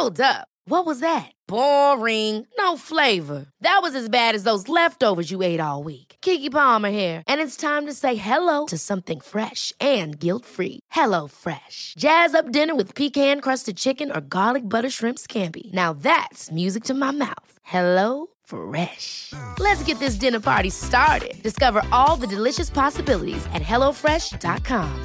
Hold up. What was that? Boring. No flavor. That was as bad as those leftovers you ate all week. Keke Palmer here, and it's time to say hello to something fresh and guilt-free. Hello Fresh. Jazz up dinner with pecan-crusted chicken or garlic butter shrimp scampi. Now that's music to my mouth. Hello Fresh. Let's get this dinner party started. Discover all the delicious possibilities at hellofresh.com.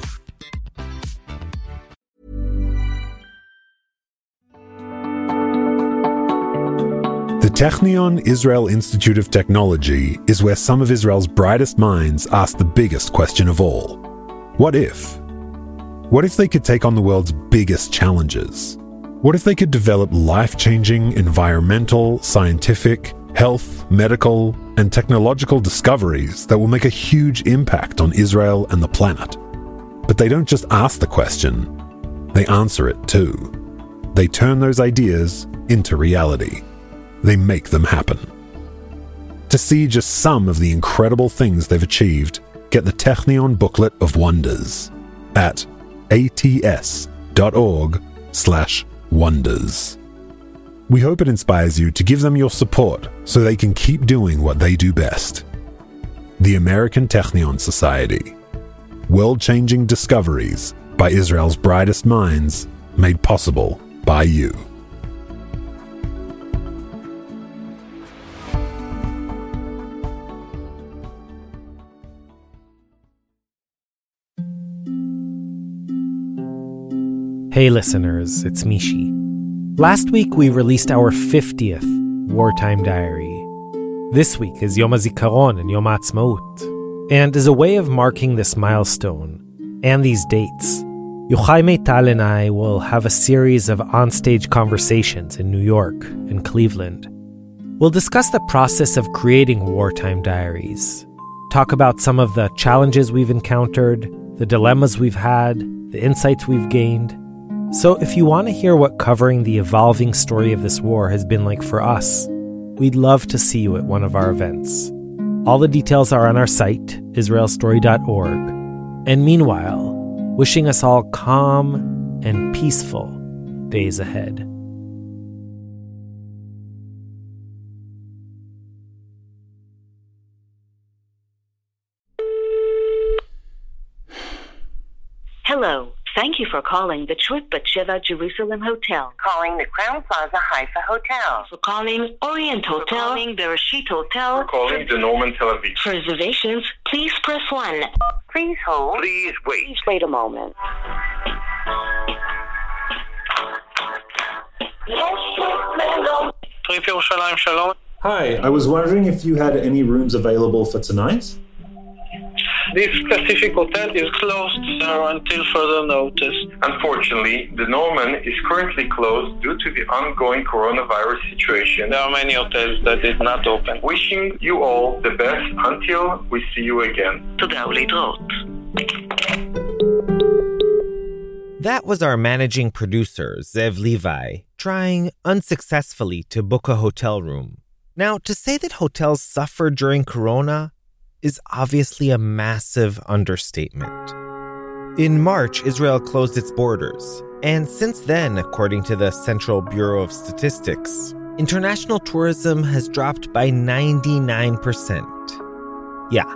The Technion Israel Institute of Technology is where some of Israel's brightest minds ask the biggest question of all. What if? What if they could take on the world's biggest challenges? What if they could develop life-changing environmental, scientific, health, medical, and technological discoveries that will make a huge impact on Israel and the planet? But they don't just ask the question, they answer it too. They turn those ideas into reality. They make them happen. To see just some of the incredible things they've achieved, get the Technion Booklet of Wonders at ats.org/wonders. We hope it inspires you to give them your support so they can keep doing what they do best. The American Technion Society. World-changing discoveries by Israel's brightest minds, made possible by you. Hey listeners, it's Mishi. Last week we released our 50th Wartime Diary. This week is Yom HaZikaron and Yom HaAtzmaut. And as a way of marking this milestone and these dates, Yochai Meital and I will have a series of onstage conversations in New York and Cleveland. We'll discuss the process of creating Wartime Diaries, talk about some of the challenges we've encountered, the dilemmas we've had, the insights we've gained. So if you want to hear what covering the evolving story of this war has been like for us, we'd love to see you at one of our events. All the details are on our site, israelstory.org. And meanwhile, wishing us all calm and peaceful days ahead. Hello. Thank you for calling the Trip at Sheva Jerusalem Hotel. Calling the Crown Plaza Haifa Hotel. For calling Orient Hotel. For calling the Rashid Hotel. For calling the Norman Tel Aviv. For reservations, please press 1. Please hold. Please wait. Please wait a moment. Trip Yerushalayim Shalom. Hi, I was wondering if you had any rooms available for tonight? This specific hotel is closed, sir, until further notice. Unfortunately, the Norman is currently closed due to the ongoing coronavirus situation. There are many hotels that did not open. Wishing you all the best until we see you again. תודה ולהתראות. That was our managing producer, Zev Levi, trying unsuccessfully to book a hotel room. Now, to say that hotels suffer during Corona is obviously a massive understatement. In March, Israel closed its borders, and since then, according to the Central Bureau of Statistics, international tourism has dropped by 99%. Yeah,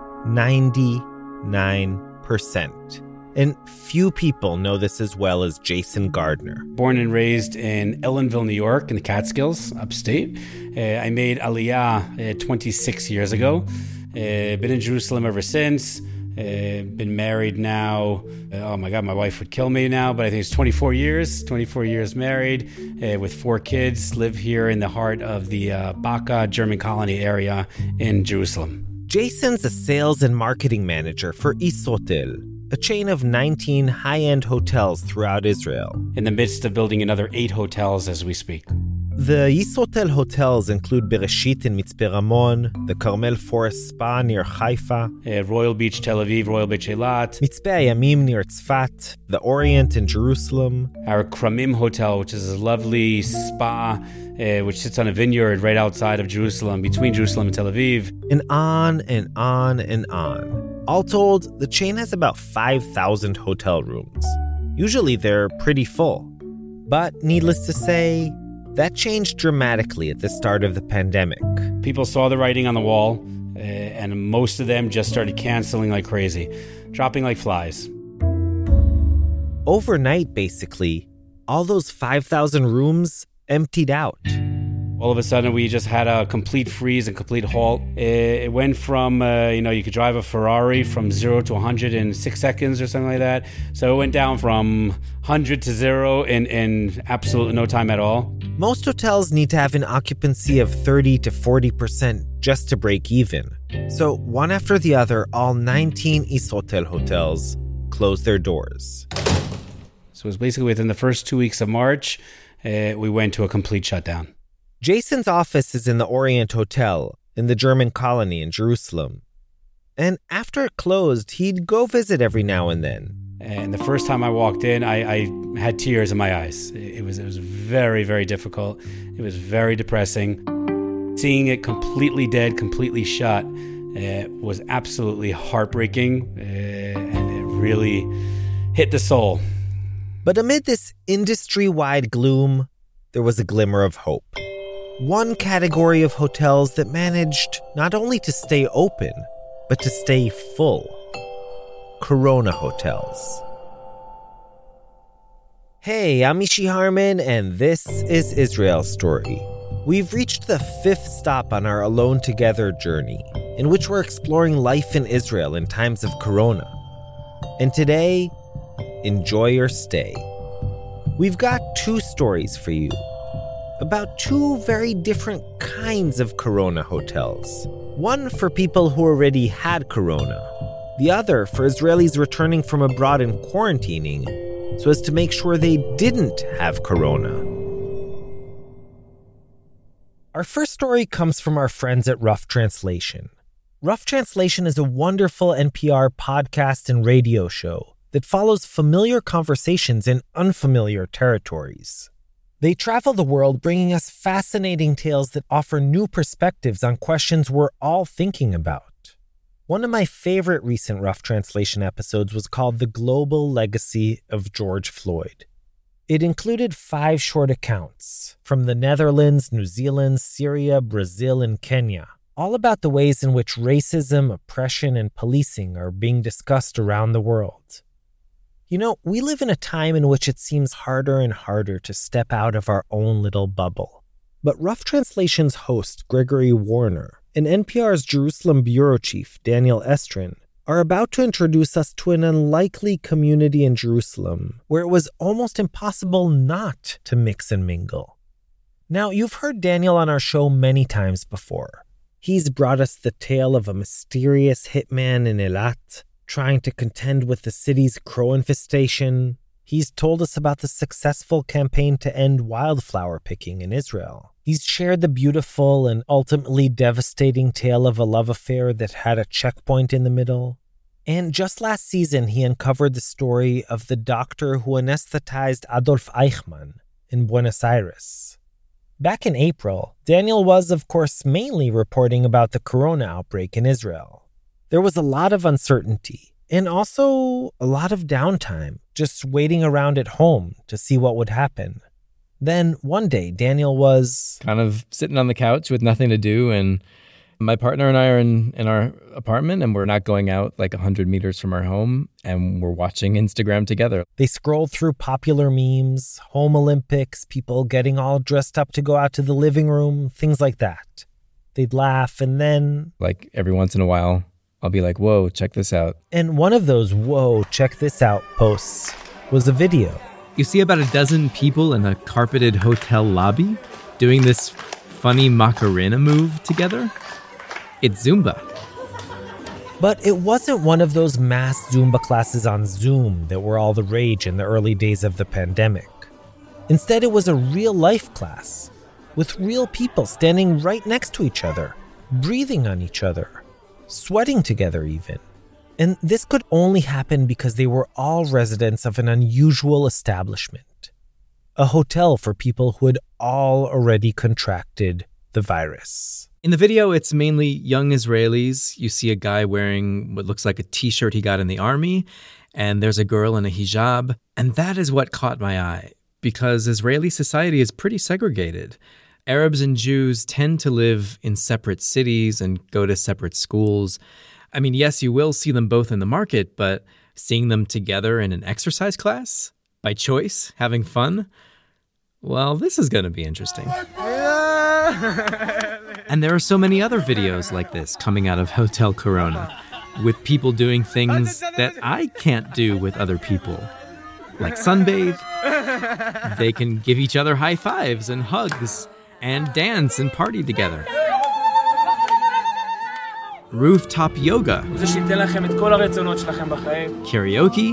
99%. And few people know this as well as Jason Gardner. Born and raised in Ellenville, New York, in the Catskills, upstate. I made Aliyah 26 years ago. Been in Jerusalem ever since. Been married now. Oh my God, my wife would kill me now, but I think it's 24 years. 24 years married with 4 kids. Live here in the heart of the Baka German colony area in Jerusalem. Jason's a sales and marketing manager for Yisrotel, a chain of 19 high-end hotels throughout Israel. In the midst of building another 8 hotels as we speak. The Yisrotel hotels include Bereshit in Mitzpe Ramon, the Carmel Forest Spa near Haifa, Royal Beach Tel Aviv, Royal Beach Eilat, Mitzpe Hayamim near Tzfat, the Orient in Jerusalem, our Kramim Hotel, which is a lovely spa which sits on a vineyard right outside of Jerusalem, between Jerusalem and Tel Aviv. And on and on and on. All told, the chain has about 5,000 hotel rooms. Usually they're pretty full. But needless to say, that changed dramatically at the start of the pandemic. People saw the writing on the wall, and most of them just started canceling like crazy, dropping like flies. Overnight, basically, all those 5,000 rooms emptied out. All of a sudden, we just had a complete freeze and complete halt. It went from, you could drive a Ferrari from 0 to 100 in 6 seconds or something like that. So it went down from 100 to 0 in absolutely no time at all. Most hotels need to have an occupancy of 30 to 40% just to break even. So one after the other, all 19 Ishotel hotels closed their doors. So it was basically within the first 2 weeks of March, we went to a complete shutdown. Jason's office is in the Orient Hotel in the German colony in Jerusalem. And after it closed, he'd go visit every now and then. And the first time I walked in, I had tears in my eyes. It was very, very difficult. It was very depressing. Seeing it completely dead, completely shut, was absolutely heartbreaking. And it really hit the soul. But amid this industry-wide gloom, there was a glimmer of hope. One category of hotels that managed not only to stay open, but to stay full. Corona hotels. Hey, I'm Mishy Harman, and this is Israel Story. We've reached the 5th stop on our Alone Together journey, in which we're exploring life in Israel in times of Corona. And today, enjoy your stay. We've got 2 stories for you about 2 very different kinds of Corona hotels. One for people who already had Corona. The other for Israelis returning from abroad and quarantining so as to make sure they didn't have Corona. Our first story comes from our friends at Rough Translation. Rough Translation is a wonderful NPR podcast and radio show that follows familiar conversations in unfamiliar territories. They travel the world bringing us fascinating tales that offer new perspectives on questions we're all thinking about. One of my favorite recent Rough Translation episodes was called The Global Legacy of George Floyd. It included 5 short accounts from the Netherlands, New Zealand, Syria, Brazil, and Kenya, all about the ways in which racism, oppression, and policing are being discussed around the world. You know, we live in a time in which it seems harder and harder to step out of our own little bubble. But Rough Translation's host, Gregory Warner, and NPR's Jerusalem bureau chief, Daniel Estrin, are about to introduce us to an unlikely community in Jerusalem where it was almost impossible not to mix and mingle. Now, you've heard Daniel on our show many times before. He's brought us the tale of a mysterious hitman in Eilat, trying to contend with the city's crow infestation. He's told us about the successful campaign to end wildflower picking in Israel. He's shared the beautiful and ultimately devastating tale of a love affair that had a checkpoint in the middle. And just last season, he uncovered the story of the doctor who anesthetized Adolf Eichmann in Buenos Aires. Back in April, Daniel was, of course, mainly reporting about the corona outbreak in Israel. There was a lot of uncertainty, and also a lot of downtime, just waiting around at home to see what would happen. Then, one day, Daniel was kind of sitting on the couch with nothing to do, and my partner and I are in our apartment, and we're not going out like 100 meters from our home, and we're watching Instagram together. They scrolled through popular memes, home Olympics, people getting all dressed up to go out to the living room, things like that. They'd laugh, and then, like every once in a while, I'll be like, whoa, check this out. And one of those whoa, check this out posts was a video. You see about a dozen people in a carpeted hotel lobby doing this funny Macarena move together. It's Zumba. But it wasn't one of those mass Zumba classes on Zoom that were all the rage in the early days of the pandemic. Instead, it was a real-life class with real people standing right next to each other, breathing on each other, sweating together even. And this could only happen because they were all residents of an unusual establishment, a hotel for people who had all already contracted the virus. In the video, it's mainly young Israelis. You see a guy wearing what looks like a t-shirt he got in the army, and there's a girl in a hijab. And that is what caught my eye, because Israeli society is pretty segregated. Arabs and Jews tend to live in separate cities and go to separate schools. I mean, yes, you will see them both in the market, but seeing them together in an exercise class, by choice, having fun, well, this is going to be interesting. And there are so many other videos like this coming out of Hotel Corona, with people doing things that I can't do with other people, like sunbathe. They can give each other high fives and hugs and dance and party together. Rooftop yoga. Karaoke.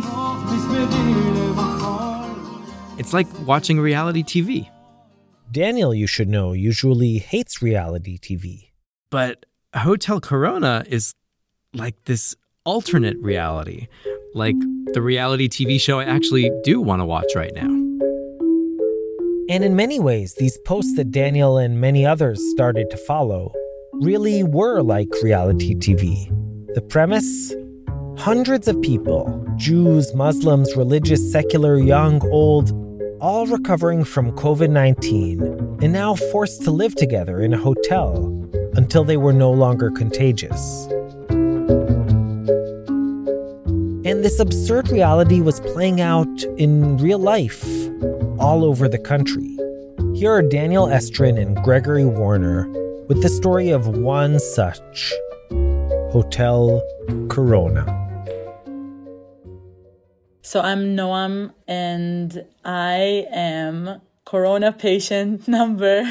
It's like watching reality TV. Daniel, you should know, usually hates reality TV. But Hotel Corona is like this alternate reality, like the reality TV show I actually do want to watch right now. And in many ways, these posts that Daniel and many others started to follow really were like reality TV. The premise? Hundreds of people, Jews, Muslims, religious, secular, young, old, all recovering from COVID-19 and now forced to live together in a hotel until they were no longer contagious. And this absurd reality was playing out in real life, all over the country. Here are Daniel Estrin and Gregory Warner with the story of one such, Hotel Corona. So I'm Noam, and I am Corona patient number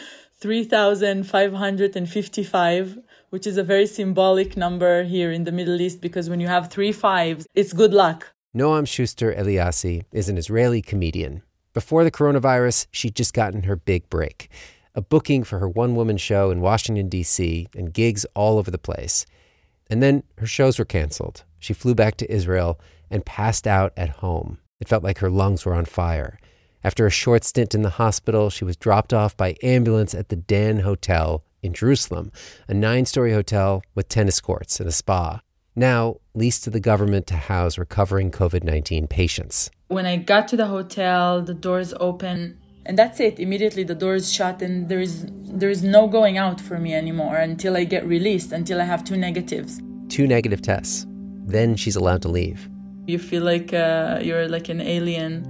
3,555, which is a very symbolic number here in the Middle East, because when you have 3 5s, it's good luck. Noam Schuster Eliassi is an Israeli comedian. Before the coronavirus, she'd just gotten her big break, a booking for her one-woman show in Washington, D.C., and gigs all over the place. And then her shows were canceled. She flew back to Israel and passed out at home. It felt like her lungs were on fire. After a short stint in the hospital, she was dropped off by ambulance at the Dan Hotel in Jerusalem, a 9-story hotel with tennis courts and a spa, now leased to the government to house recovering COVID-19 patients. When I got to the hotel, the doors open, and that's it. Immediately the doors shut, and there is no going out for me anymore until I get released, until I have 2 negatives. 2 negative tests. Then she's allowed to leave. You feel like you're like an alien.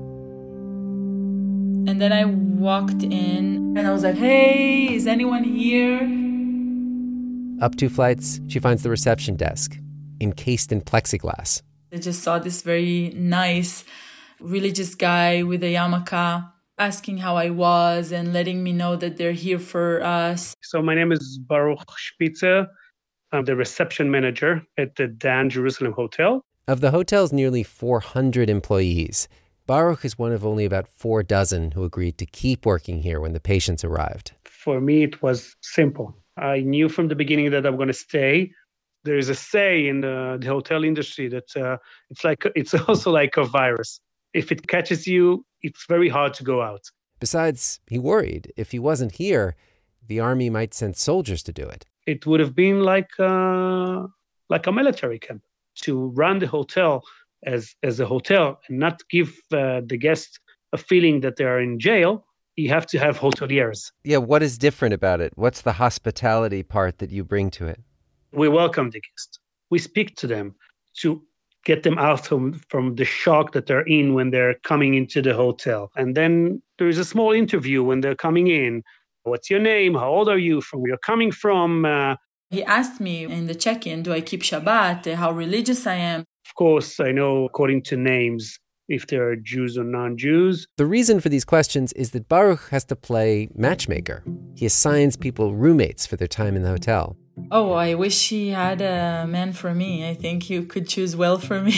And then I walked in, and I was like, hey, is anyone here? Up 2 flights, she finds the reception desk, encased in plexiglass. I just saw this very nice, religious guy with a yarmulke asking how I was and letting me know that they're here for us. So my name is Baruch Spitzer. I'm the reception manager at the Dan Jerusalem Hotel. Of the hotel's nearly 400 employees, Baruch is one of only about 4 dozen who agreed to keep working here when the patients arrived. For me, it was simple. I knew from the beginning that I'm going to stay. There is a say in the hotel industry that it's also like a virus. If it catches you, it's very hard to go out. Besides, he worried if he wasn't here, the army might send soldiers to do it. It would have been like a military camp. To run the hotel as a hotel and not give the guests a feeling that they are in jail, you have to have hoteliers. Yeah, what is different about it? What's the hospitality part that you bring to it? We welcome the guests. We speak to them to get them out from the shock that they're in when they're coming into the hotel. And then there is a small interview when they're coming in. What's your name? How old are you? From where you're coming from? He asked me in the check-in, do I keep Shabbat? How religious I am. Of course, I know according to names if they're Jews or non-Jews. The reason for these questions is that Baruch has to play matchmaker. He assigns people roommates for their time in the hotel. Oh, I wish he had a man for me. I think you could choose well for me.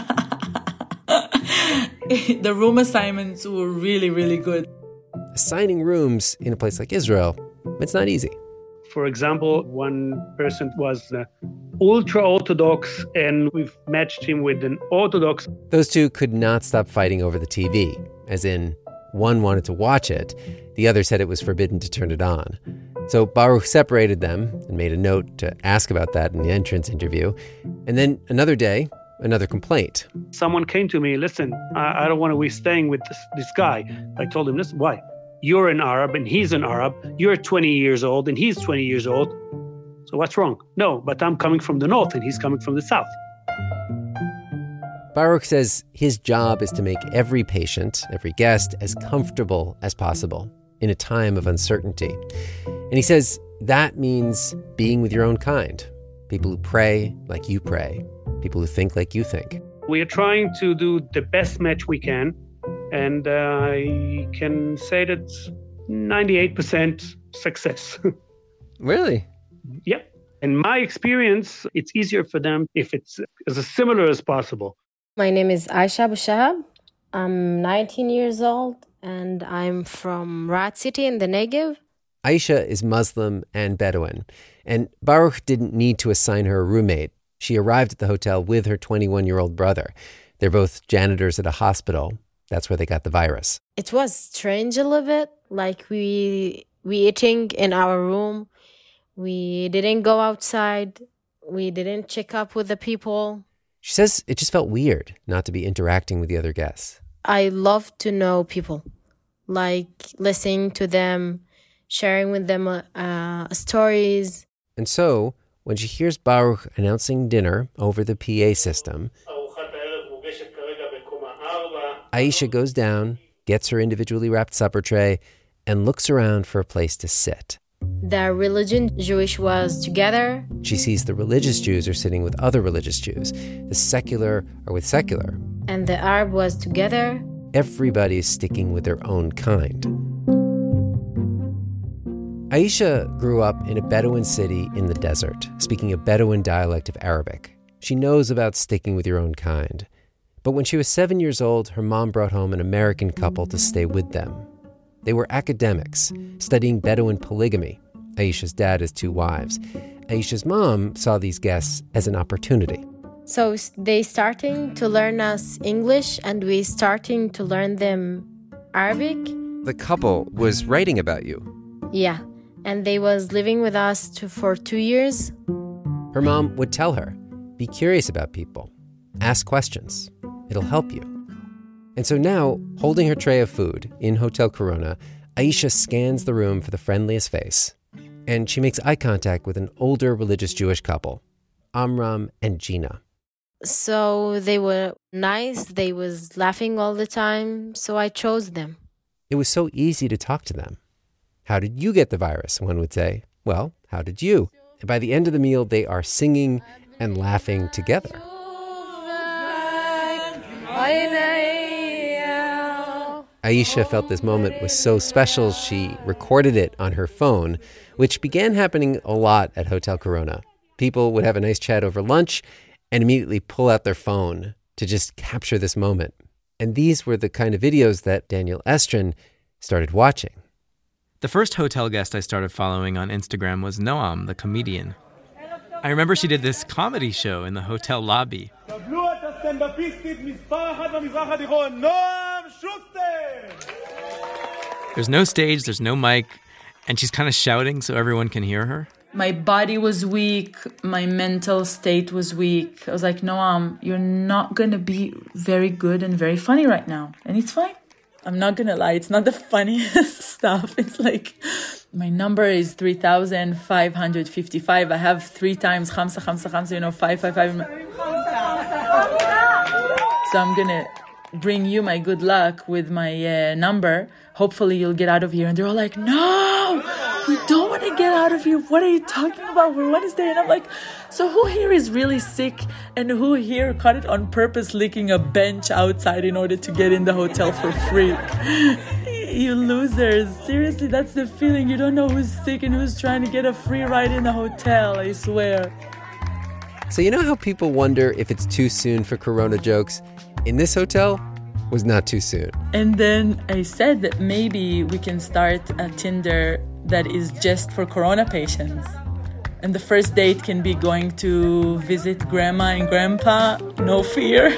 The room assignments were really, really good. Assigning rooms in a place like Israel, it's not easy. For example, one person was ultra-Orthodox, and we've matched him with an Orthodox. Those two could not stop fighting over the TV, as in, one wanted to watch it, the other said it was forbidden to turn it on. So Baruch separated them and made a note to ask about that in the entrance interview. And then another day, another complaint. Someone came to me, listen, I don't want to be staying with this guy. I told him, listen, why? You're an Arab and he's an Arab. You're 20 years old and he's 20 years old. So what's wrong? No, but I'm coming from the north and he's coming from the south. Baruch says his job is to make every patient, every guest, as comfortable as possible in a time of uncertainty. And he says that means being with your own kind. People who pray like you pray. People who think like you think. We are trying to do the best match we can. And I can say that 98% success. Really? Yeah. In my experience, it's easier for them if it's as similar as possible. My name is Aisha Abu Shahab. I'm 19 years old, and I'm from Rat City in the Negev. Aisha is Muslim and Bedouin, and Baruch didn't need to assign her a roommate. She arrived at the hotel with her 21-year-old brother. They're both janitors at a hospital. That's where they got the virus. It was strange a little bit, like we eating in our room. We didn't go outside. We didn't check up with the people. She says it just felt weird not to be interacting with the other guests. I love to know people, like listening to them, sharing with them stories. And so, when she hears Baruch announcing dinner over the PA system, Aisha goes down, gets her individually wrapped supper tray, and looks around for a place to sit. The religion Jewish was together. She sees the religious Jews are sitting with other religious Jews. The secular are with secular. And the Arab was together. Everybody's sticking with their own kind. Aisha grew up in a Bedouin city in the desert, speaking a Bedouin dialect of Arabic. She knows about sticking with your own kind. But when she was 7 years old, her mom brought home an American couple to stay with them. They were academics, studying Bedouin polygamy. Aisha's dad has 2 wives. Aisha's mom saw these guests as an opportunity. So they starting to learn us English, and we starting to learn them Arabic. The couple was writing about you. Yeah, and they was living with us for 2 years. Her mom would tell her, be curious about people. Ask questions. It'll help you. And so now, holding her tray of food in Hotel Corona, Aisha scans the room for the friendliest face. And she makes eye contact with an older religious Jewish couple, Amram and Gina. So they were nice. They was laughing all the time. So I chose them. It was so easy to talk to them. How did you get the virus, one would say? Well, how did you? And by the end of the meal, they are singing and laughing together. Aisha felt this moment was so special, she recorded it on her phone, which began happening a lot at Hotel Corona. People would have a nice chat over lunch and immediately pull out their phone to just capture this moment. And these were the kind of videos that Daniel Estrin started watching. The first hotel guest I started following on Instagram was Noam, the comedian. I remember she did this comedy show in the hotel lobby. There's no stage, there's no mic, and she's kind of shouting so everyone can hear her. My body was weak, my mental state was weak. I was like, Noam, you're not going to be very good and very funny right now. And it's fine. I'm not going to lie, it's not the funniest stuff. It's like, my number is 3,555. I have 3 times, khamsa, 555. So I'm going to bring you my good luck with my number. Hopefully you'll get out of here. And they're all like, no, we don't want to get out of here. What are you talking about? We're Wednesday. And I'm like, so who here is really sick? And who here caught it on purpose licking a bench outside in order to get in the hotel for free? You losers. Seriously, that's the feeling. You don't know who's sick and who's trying to get a free ride in the hotel, I swear. So you know how people wonder if it's too soon for Corona jokes? In this hotel, was not too soon. And then I said that maybe we can start a Tinder that is just for Corona patients. And the first date can be going to visit grandma and grandpa, no fear.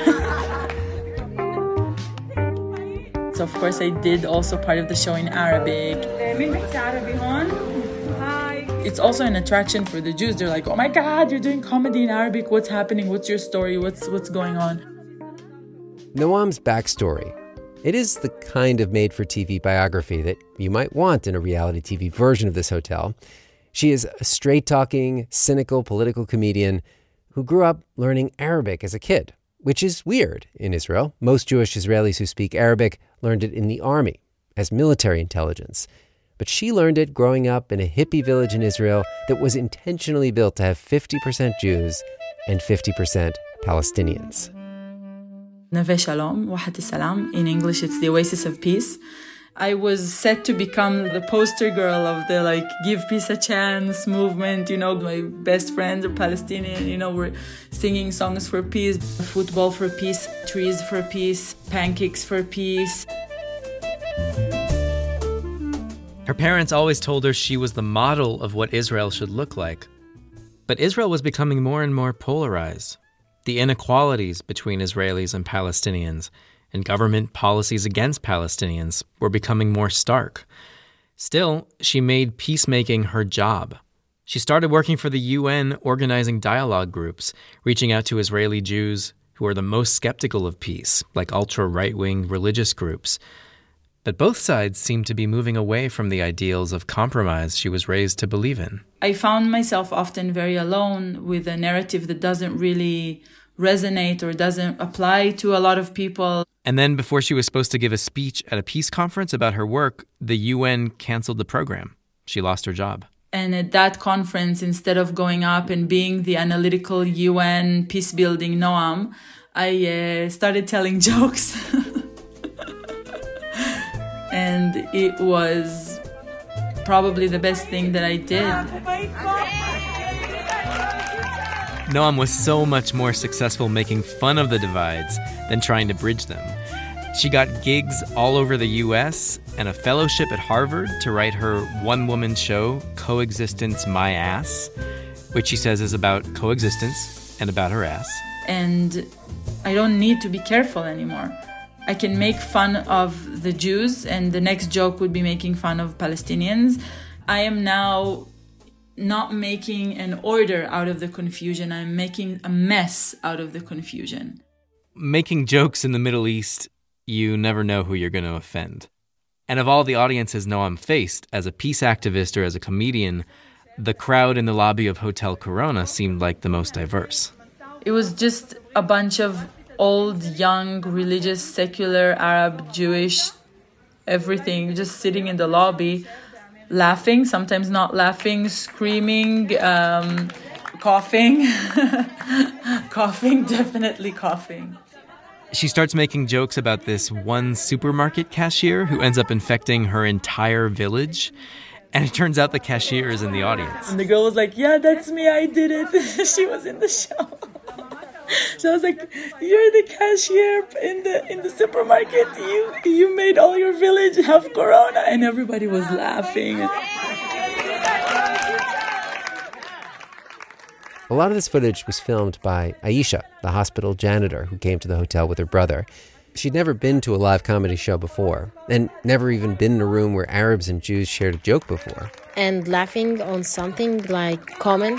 So of course I did also part of the show in Arabic. It's also an attraction for the Jews. They're like, oh my God, you're doing comedy in Arabic. What's happening? What's your story? What's going on? Noam's backstory. It is the kind of made-for-TV biography that you might want in a reality TV version of this hotel. She is a straight-talking, cynical political comedian who grew up learning Arabic as a kid, which is weird in Israel. Most Jewish Israelis who speak Arabic learned it in the army as military intelligence. But she learned it growing up in a hippie village in Israel that was intentionally built to have 50% Jews and 50% Palestinians. Neve Shalom, Wahat Salam. In English, it's the Oasis of Peace. I was set to become the poster girl of the give peace a chance movement. My best friends are Palestinian. We're singing songs for peace, football for peace, trees for peace, pancakes for peace. Her parents always told her she was the model of what Israel should look like. But Israel was becoming more and more polarized. The inequalities between Israelis and Palestinians and government policies against Palestinians were becoming more stark. Still, she made peacemaking her job. She started working for the UN, organizing dialogue groups, reaching out to Israeli Jews who are the most skeptical of peace, like ultra-right-wing religious groups. But both sides seemed to be moving away from the ideals of compromise she was raised to believe in. I found myself often very alone with a narrative that doesn't really resonate or doesn't apply to a lot of people. And then before she was supposed to give a speech at a peace conference about her work, the UN canceled the program. She lost her job. And at that conference, instead of going up and being the analytical UN peace-building Noam, I started telling jokes. And it was probably the best thing that I did. Noam was so much more successful making fun of the divides than trying to bridge them. She got gigs all over the U.S. and a fellowship at Harvard to write her one-woman show, Coexistence My Ass, which she says is about coexistence and about her ass. And I don't need to be careful anymore. I can make fun of the Jews, and the next joke would be making fun of Palestinians. I am now not making an order out of the confusion. I'm making a mess out of the confusion. Making jokes in the Middle East, you never know who you're going to offend. And of all the audiences Noam faced, as a peace activist or as a comedian, the crowd in the lobby of Hotel Corona seemed like the most diverse. It was just a bunch of old, young, religious, secular, Arab, Jewish, everything, just sitting in the lobby, laughing, sometimes not laughing, screaming, coughing. Coughing, definitely coughing. She starts making jokes about this one supermarket cashier who ends up infecting her entire village. And it turns out the cashier is in the audience. And the girl was like, yeah, that's me, I did it. She was in the show. So I was like, you're the cashier in the supermarket. You made all your village have corona. And everybody was laughing. A lot of this footage was filmed by Aisha, the hospital janitor who came to the hotel with her brother. She'd never been to a live comedy show before, and never even been in a room where Arabs and Jews shared a joke before. And laughing on something common.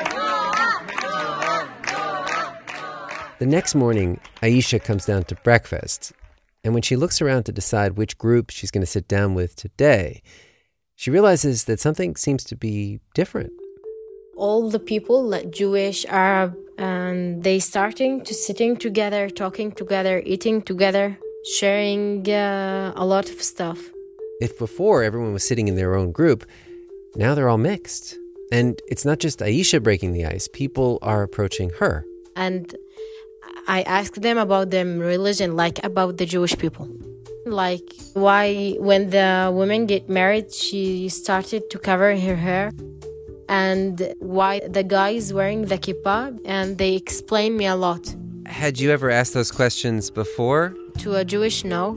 The next morning, Aisha comes down to breakfast, and when she looks around to decide which group she's going to sit down with today, she realizes that something seems to be different. All the people, Jewish, Arab, and they starting to sitting together, talking together, eating together, sharing a lot of stuff. If before everyone was sitting in their own group, now they're all mixed. And it's not just Aisha breaking the ice. People are approaching her. And I asked them about their religion, about the Jewish people. Why when the women get married, she started to cover her hair. And why the guy is wearing the kippah, and they explained me a lot. Had you ever asked those questions before? To a Jewish, no.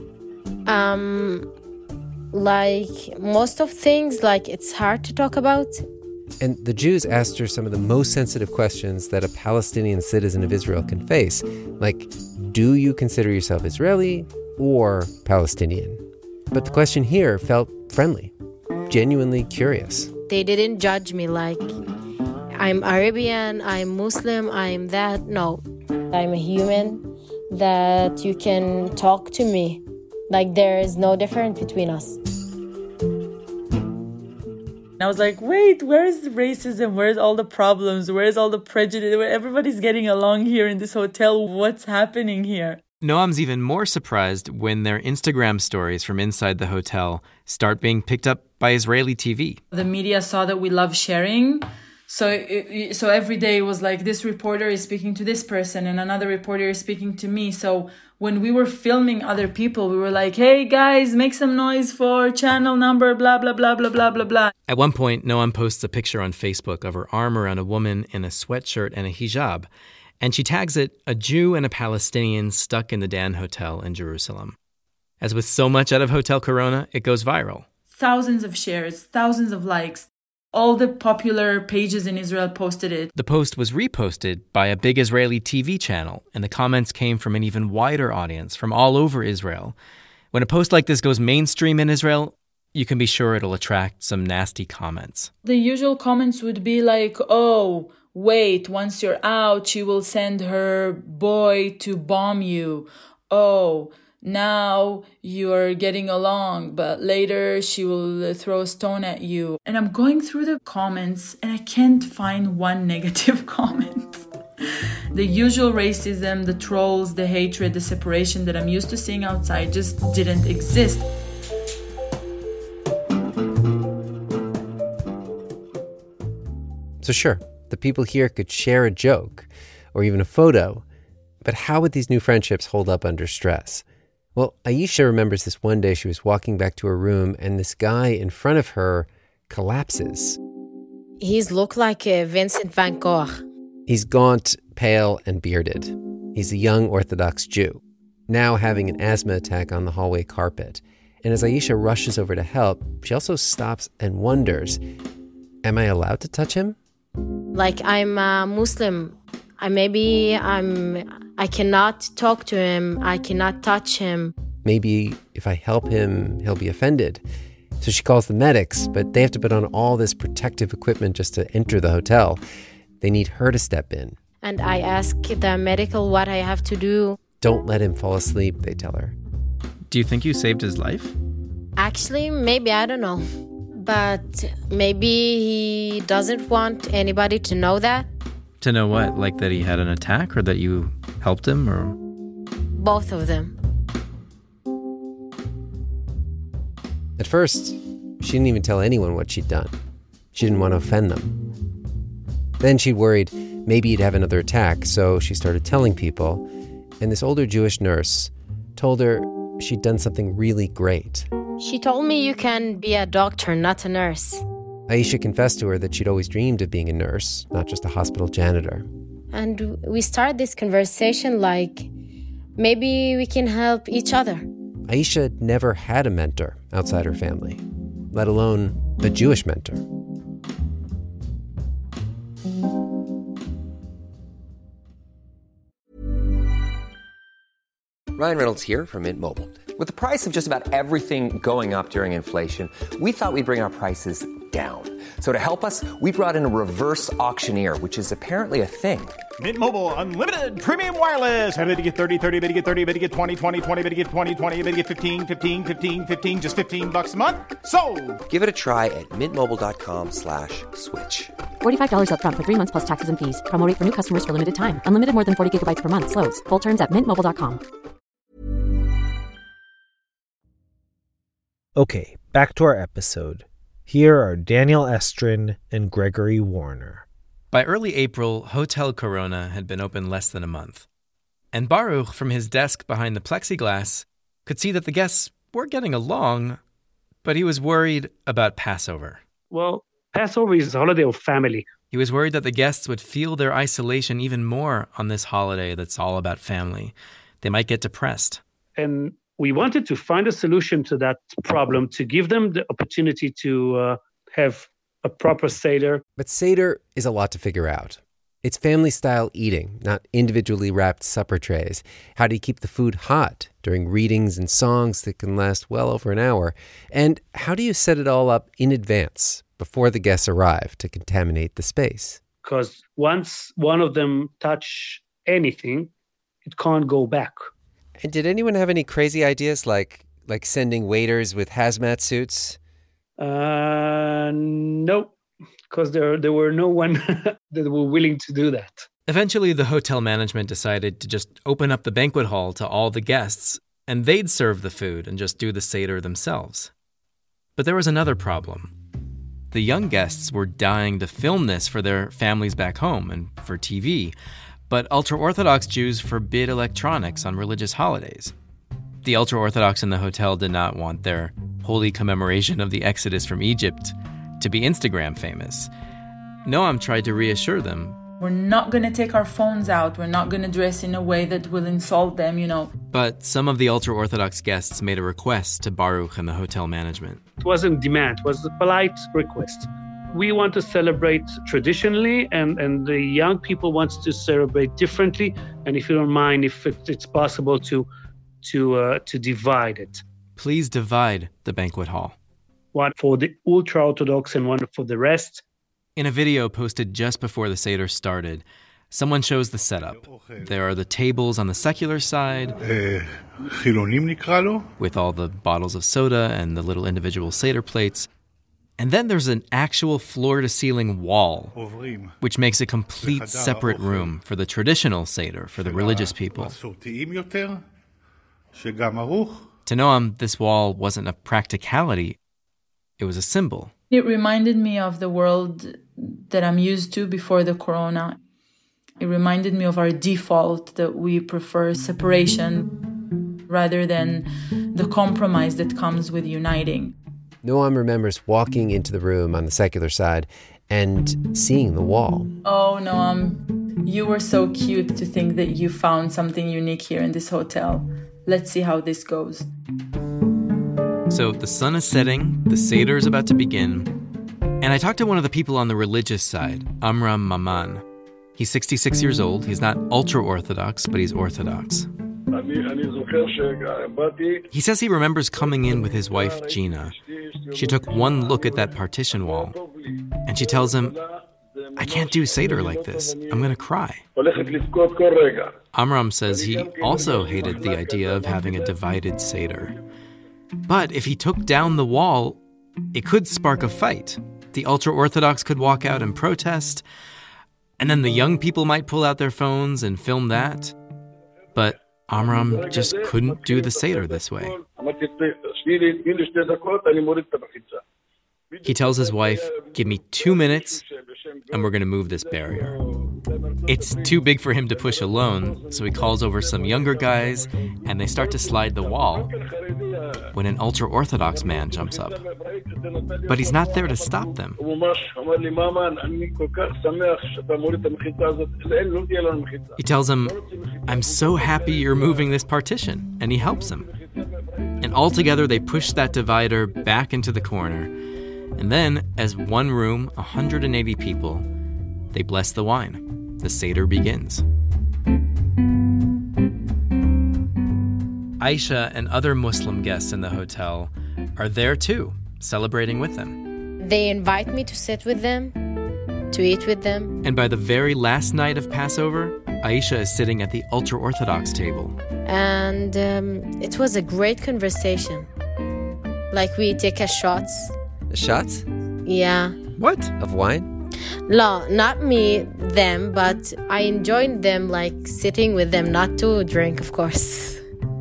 Most of things, it's hard to talk about. And the Jews asked her some of the most sensitive questions that a Palestinian citizen of Israel can face. Do you consider yourself Israeli or Palestinian? But the question here felt friendly, genuinely curious. They didn't judge me like I'm Arabian, I'm Muslim, I'm that. No, I'm a human that you can talk to me. Like there is no difference between us. I was like, wait, where's the racism? Where's all the problems? Where's all the prejudice? Everybody's getting along here in this hotel. What's happening here? Noam's even more surprised when their Instagram stories from inside the hotel start being picked up by Israeli TV. The media saw that we love sharing. So every day it was like, this reporter is speaking to this person and another reporter is speaking to me. So when we were filming other people, we were like, hey guys, make some noise for channel number, blah, blah, blah, blah, blah, blah, blah. At one point, Noam posts a picture on Facebook of her arm around a woman in a sweatshirt and a hijab. And she tags it, a Jew and a Palestinian stuck in the Dan Hotel in Jerusalem. As with so much out of Hotel Corona, it goes viral. Thousands of shares, thousands of likes. All the popular pages in Israel posted it. The post was reposted by a big Israeli TV channel, and the comments came from an even wider audience from all over Israel. When a post like this goes mainstream in Israel, you can be sure it'll attract some nasty comments. The usual comments would be like, oh, wait, once you're out, she will send her boy to bomb you. Oh, now you're getting along, but later she will throw a stone at you. And I'm going through the comments and I can't find one negative comment. The usual racism, the trolls, the hatred, the separation that I'm used to seeing outside just didn't exist. So sure, the people here could share a joke or even a photo, but how would these new friendships hold up under stress? Well, Aisha remembers this one day she was walking back to her room and this guy in front of her collapses. He's looked like Vincent van Gogh. He's gaunt, pale, and bearded. He's a young Orthodox Jew, now having an asthma attack on the hallway carpet. And as Aisha rushes over to help, she also stops and wonders, am I allowed to touch him? Like I'm a Muslim. I cannot talk to him. I cannot touch him. Maybe if I help him, he'll be offended. So she calls the medics, but they have to put on all this protective equipment just to enter the hotel. They need her to step in. And I ask the medical what I have to do. Don't let him fall asleep, they tell her. Do you think you saved his life? Actually, maybe, I don't know. But maybe he doesn't want anybody to know that. To know what? Like that he had an attack or that you helped him or? Both of them. At first, she didn't even tell anyone what she'd done. She didn't want to offend them. Then she'd worried maybe he'd have another attack, so she started telling people. And this older Jewish nurse told her she'd done something really great. She told me you can be a doctor, not a nurse. Aisha confessed to her that she'd always dreamed of being a nurse, not just a hospital janitor. And we started this conversation like, maybe we can help each other. Aisha had never had a mentor outside her family, let alone a Jewish mentor. Ryan Reynolds here from Mint Mobile. With the price of just about everything going up during inflation, we thought we'd bring our prices down. So to help us, we brought in a reverse auctioneer, which is apparently a thing. Mint Mobile Unlimited Premium Wireless. How to get 30, 30, bit to get 30, bit to get 20, 20, 20, bit to get 20, 20, bit to get 15, 15, 15, 15, just $15 a month? Sold! Give it a try at mintmobile.com/switch. $45 up front for 3 months plus taxes and fees. Promo rate for new customers for limited time. Unlimited more than 40 gigabytes per month. Slows full terms at mintmobile.com. Okay, back to our episode. Here are Daniel Estrin and Gregory Warner. By early April, Hotel Corona had been open less than a month. And Baruch, from his desk behind the plexiglass, could see that the guests were getting along, but he was worried about Passover. Well, Passover is a holiday of family. He was worried that the guests would feel their isolation even more on this holiday that's all about family. They might get depressed. And we wanted to find a solution to that problem, to give them the opportunity to have a proper Seder. But Seder is a lot to figure out. It's family-style eating, not individually wrapped supper trays. How do you keep the food hot during readings and songs that can last well over an hour? And how do you set it all up in advance before the guests arrive to contaminate the space. Because once one of them touch anything, it can't go back. And did anyone have any crazy ideas like sending waiters with hazmat suits? No, because there were no one that were willing to do that. Eventually, the hotel management decided to just open up the banquet hall to all the guests, and they'd serve the food and just do the Seder themselves. But there was another problem. The young guests were dying to film this for their families back home and for TV, but ultra-Orthodox Jews forbid electronics on religious holidays. The ultra-Orthodox in the hotel did not want their holy commemoration of the Exodus from Egypt to be Instagram famous. Noam tried to reassure them. We're not going to take our phones out. We're not going to dress in a way that will insult them, But some of the ultra-Orthodox guests made a request to Baruch and the hotel management. It wasn't demand, it was a polite request. We want to celebrate traditionally, and the young people want to celebrate differently. And if you don't mind, if it's possible to divide it. Please divide the banquet hall. One for the ultra-Orthodox and one for the rest. In a video posted just before the Seder started, someone shows the setup. There are the tables on the secular side, with all the bottles of soda and the little individual Seder plates. And then there's an actual floor-to-ceiling wall, which makes a complete separate room for the traditional Seder, for the religious people. To Noam, this wall wasn't a practicality, it was a symbol. It reminded me of the world that I'm used to before the corona. It reminded me of our default that we prefer separation rather than the compromise that comes with uniting. Noam remembers walking into the room on the secular side and seeing the wall. Oh, Noam, you were so cute to think that you found something unique here in this hotel. Let's see how this goes. So the sun is setting, the Seder is about to begin, and I talked to one of the people on the religious side, Amram Maman. He's 66 years old. He's not ultra-Orthodox, but he's Orthodox. He says he remembers coming in with his wife, Gina. She took one look at that partition wall, and she tells him, I can't do Seder like this. I'm going to cry. Amram says he also hated the idea of having a divided Seder. But if he took down the wall, it could spark a fight. The ultra-Orthodox could walk out and protest, and then the young people might pull out their phones and film that. But Amram just couldn't do the Seder this way. He tells his wife, give me 2 minutes and we're going to move this barrier. It's too big for him to push alone, so he calls over some younger guys and they start to slide the wall when an ultra-Orthodox man jumps up. But he's not there to stop them. He tells him, I'm so happy you're moving this partition, and he helps him. And all together they push that divider back into the corner. And then, as one room, 180 people, they bless the wine. The Seder begins. Aisha and other Muslim guests in the hotel are there too, celebrating with them. They invite me to sit with them, to eat with them. And by the very last night of Passover, Aisha is sitting at the ultra-Orthodox table. And it was a great conversation. Like we take a shots. Shots? Yeah. What? Of wine? No, not me, them, but I enjoyed them, like sitting with them, not to drink, of course.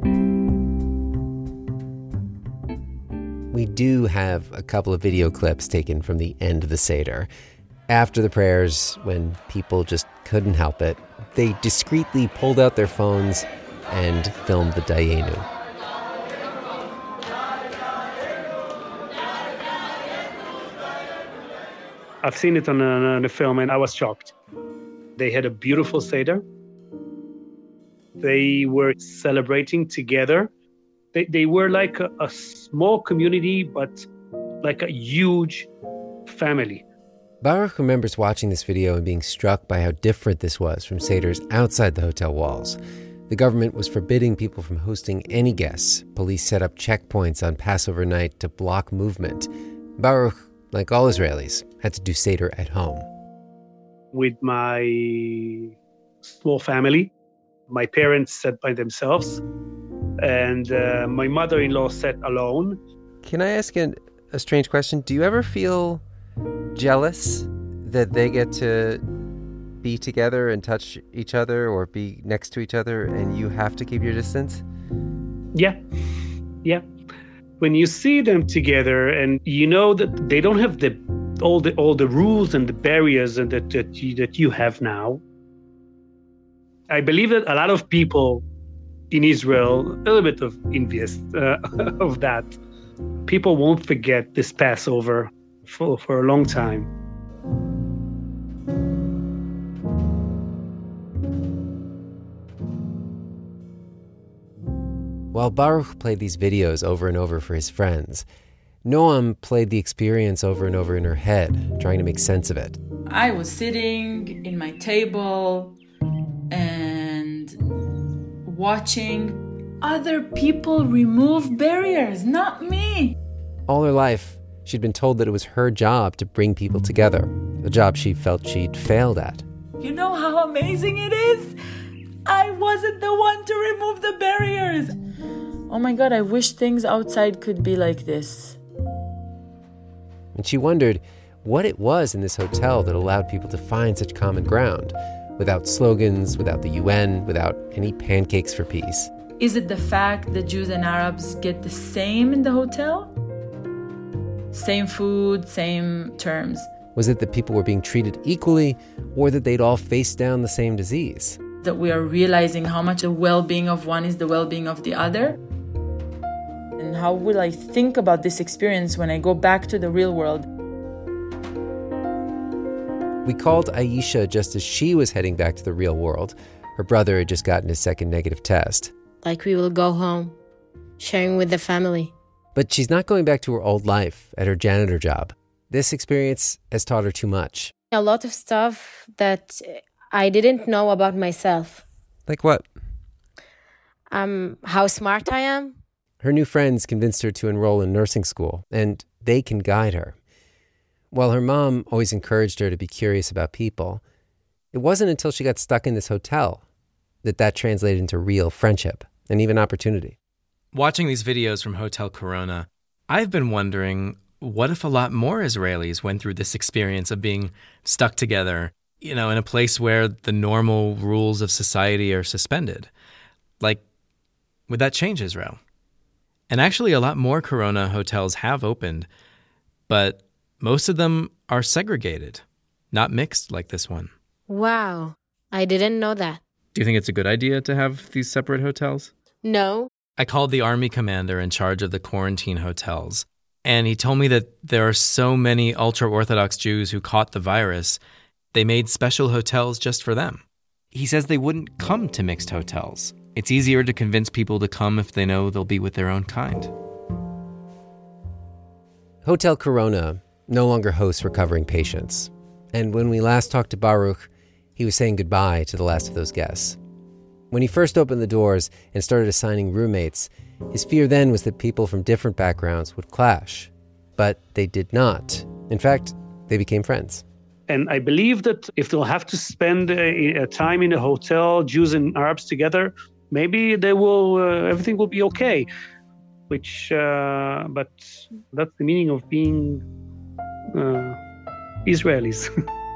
We do have a couple of video clips taken from the end of the Seder. After the prayers, when people just couldn't help it, they discreetly pulled out their phones and filmed the Dayenu. I've seen it on a film and I was shocked. They had a beautiful Seder. They were celebrating together. They were like a small community, but like a huge family. Baruch remembers watching this video and being struck by how different this was from Seders outside the hotel walls. The government was forbidding people from hosting any guests. Police set up checkpoints on Passover night to block movement. Baruch like all Israelis, had to do Seder at home. With my small family, my parents sat by themselves, and my mother-in-law sat alone. Can I ask a strange question? Do you ever feel jealous that they get to be together and touch each other or be next to each other and you have to keep your distance? Yeah. When you see them together and you know that they don't have all the rules and the barriers that you have now. I believe that a lot of people in Israel, a little bit of envious of that. People won't forget this Passover for a long time. While Baruch played these videos over and over for his friends, Noam played the experience over and over in her head, trying to make sense of it. I was sitting in my table and watching other people remove barriers, not me. All her life, she'd been told that it was her job to bring people together, a job she felt she'd failed at. You know how amazing it is? I wasn't the one to remove the barriers. Oh my God, I wish things outside could be like this. And she wondered what it was in this hotel that allowed people to find such common ground, without slogans, without the UN, without any pancakes for peace. Is it the fact that Jews and Arabs get the same in the hotel? Same food, same terms. Was it that people were being treated equally, or that they'd all faced down the same disease? That we are realizing how much the well-being of one is the well-being of the other? And how will I think about this experience when I go back to the real world? We called Aisha just as she was heading back to the real world. Her brother had just gotten his second negative test. Like we will go home, sharing with the family. But she's not going back to her old life at her janitor job. This experience has taught her too much. A lot of stuff that I didn't know about myself. Like what? How smart I am. Her new friends convinced her to enroll in nursing school, and they can guide her. While her mom always encouraged her to be curious about people, it wasn't until she got stuck in this hotel that translated into real friendship and even opportunity. Watching these videos from Hotel Corona, I've been wondering, what if a lot more Israelis went through this experience of being stuck together, in a place where the normal rules of society are suspended? Like, would that change Israel? And actually, a lot more Corona hotels have opened, but most of them are segregated, not mixed like this one. Wow, I didn't know that. Do you think it's a good idea to have these separate hotels? No. I called the army commander in charge of the quarantine hotels, and he told me that there are so many ultra-Orthodox Jews who caught the virus, they made special hotels just for them. He says they wouldn't come to mixed hotels. It's easier to convince people to come if they know they'll be with their own kind. Hotel Corona no longer hosts recovering patients. And when we last talked to Baruch, he was saying goodbye to the last of those guests. When he first opened the doors and started assigning roommates, his fear then was that people from different backgrounds would clash. But they did not. In fact, they became friends. And I believe that if they'll have to spend a time in a hotel, Jews and Arabs together, maybe they will. Everything will be okay. But that's the meaning of being Israelis.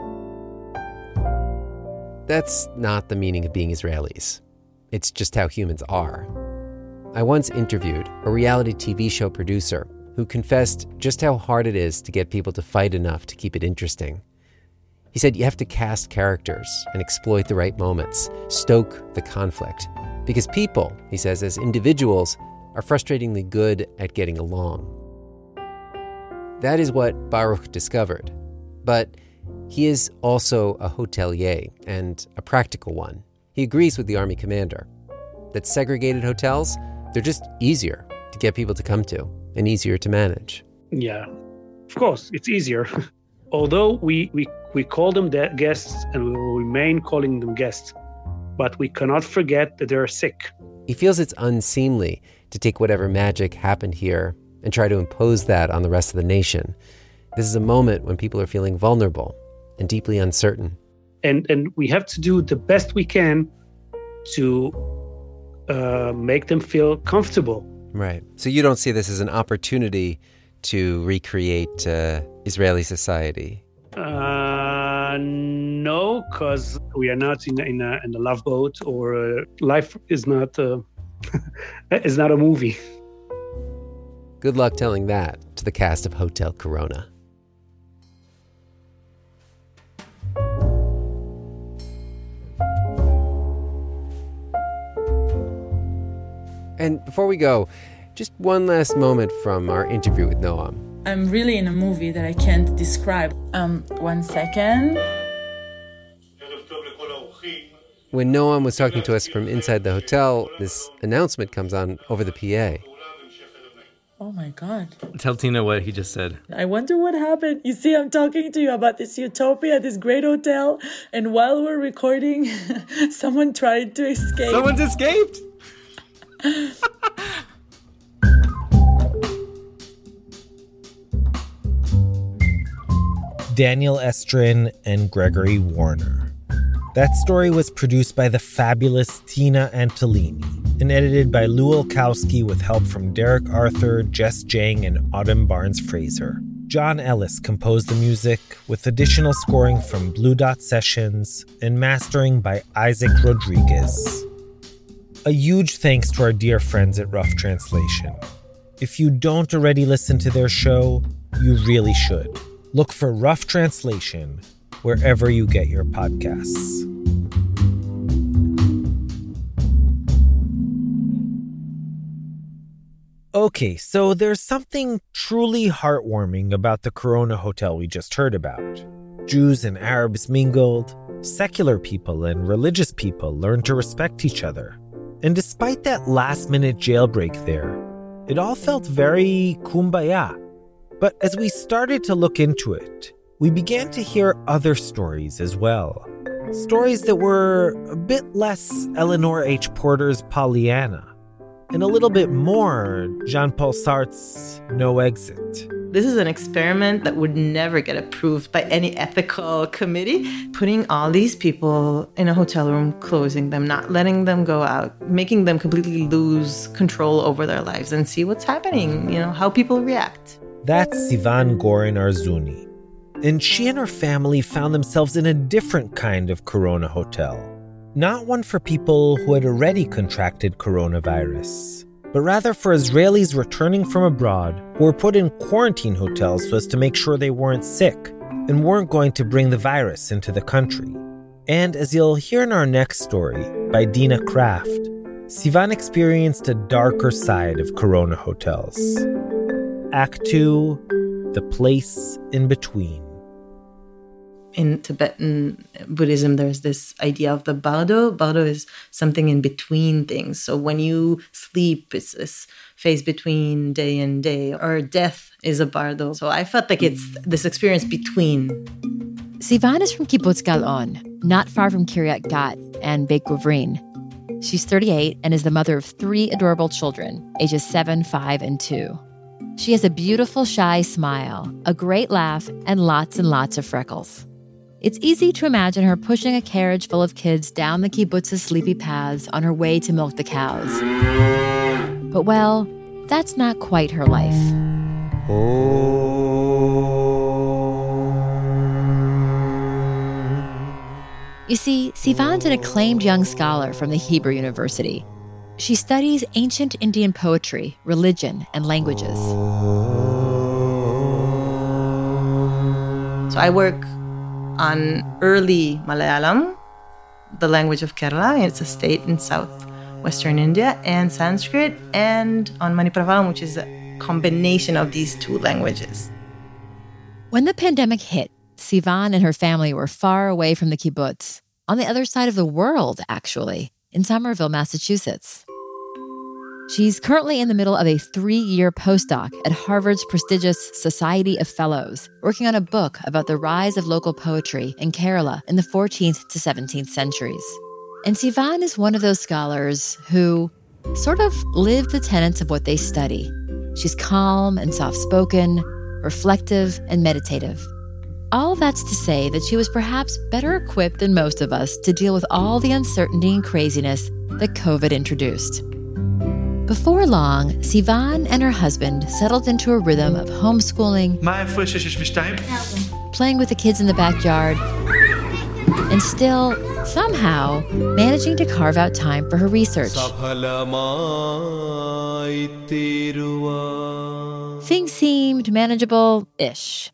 That's not the meaning of being Israelis. It's just how humans are. I once interviewed a reality TV show producer who confessed just how hard it is to get people to fight enough to keep it interesting. He said you have to cast characters and exploit the right moments, stoke the conflict. Because people, he says, as individuals, are frustratingly good at getting along. That is what Baruch discovered. But he is also a hotelier, and a practical one. He agrees with the army commander that segregated hotels, they're just easier to get people to come to and easier to manage. Yeah, of course, it's easier. Although we call them guests and we will remain calling them guests, but we cannot forget that they're sick. He feels it's unseemly to take whatever magic happened here and try to impose that on the rest of the nation. This is a moment when people are feeling vulnerable and deeply uncertain. And we have to do the best we can to make them feel comfortable. Right. So you don't see this as an opportunity to recreate Israeli society? No, because we are not in a love boat, or life is not is not a movie. Good luck telling that to the cast of Hotel Corona. And before we go, just one last moment from our interview with Noam. I'm really in a movie that I can't describe. 1 second. When Noam was talking to us from inside the hotel, this announcement comes on over the PA. Oh my God. Tell Tina what he just said. I wonder what happened. You see, I'm talking to you about this utopia, this great hotel, and while we're recording, someone tried to escape. Someone's escaped? Daniel Estrin and Gregory Warner. That story was produced by the fabulous Tina Antolini and edited by Lou Olkowski with help from Derek Arthur, Jess Jang, and Autumn Barnes-Fraser. John Ellis composed the music, with additional scoring from Blue Dot Sessions and mastering by Isaac Rodriguez. A huge thanks to our dear friends at Rough Translation. If you don't already listen to their show, you really should. Look for Rough Translation wherever you get your podcasts. Okay, so there's something truly heartwarming about the Corona Hotel we just heard about. Jews and Arabs mingled, secular people and religious people learned to respect each other. And despite that last-minute jailbreak there, it all felt very kumbaya. But as we started to look into it, we began to hear other stories as well. Stories that were a bit less Eleanor H. Porter's Pollyanna, and a little bit more Jean-Paul Sartre's No Exit. This is an experiment that would never get approved by any ethical committee. Putting all these people in a hotel room, closing them, not letting them go out, making them completely lose control over their lives and see what's happening, how people react. That's Sivan Goren Arzuni. And she and her family found themselves in a different kind of Corona hotel. Not one for people who had already contracted coronavirus, but rather for Israelis returning from abroad who were put in quarantine hotels so as to make sure they weren't sick and weren't going to bring the virus into the country. And as you'll hear in our next story by Dina Kraft, Sivan experienced a darker side of Corona hotels. Act 2, The Place in Between. In Tibetan Buddhism, there's this idea of the bardo. Bardo is something in between things. So when you sleep, it's this phase between day and day, or death is a bardo. So I felt like it's this experience between. Sivan is from Kibbutz Gal'on, not far from Kiryat Gat and Beit Guvrin. She's 38 and is the mother of 3 adorable children, ages 7, 5, and 2. She has a beautiful, shy smile, a great laugh, and lots of freckles. It's easy to imagine her pushing a carriage full of kids down the kibbutz's sleepy paths on her way to milk the cows. But, well, that's not quite her life. You see, Sivan's an acclaimed young scholar from the Hebrew University. She studies ancient Indian poetry, religion, and languages. So I work on early Malayalam, the language of Kerala. It's a state in southwestern India, and Sanskrit, and on Manipravalam, which is a combination of these 2 languages. When the pandemic hit, Sivan and her family were far away from the kibbutz, on the other side of the world, actually, in Somerville, Massachusetts. She's currently in the middle of a 3-year postdoc at Harvard's prestigious Society of Fellows, working on a book about the rise of local poetry in Kerala in the 14th to 17th centuries. And Sivan is one of those scholars who sort of live the tenets of what they study. She's calm and soft-spoken, reflective, and meditative. All that's to say that she was perhaps better equipped than most of us to deal with all the uncertainty and craziness that COVID introduced. Before long, Sivan and her husband settled into a rhythm of homeschooling, playing with the kids in the backyard, and still, somehow, managing to carve out time for her research. Things seemed manageable-ish.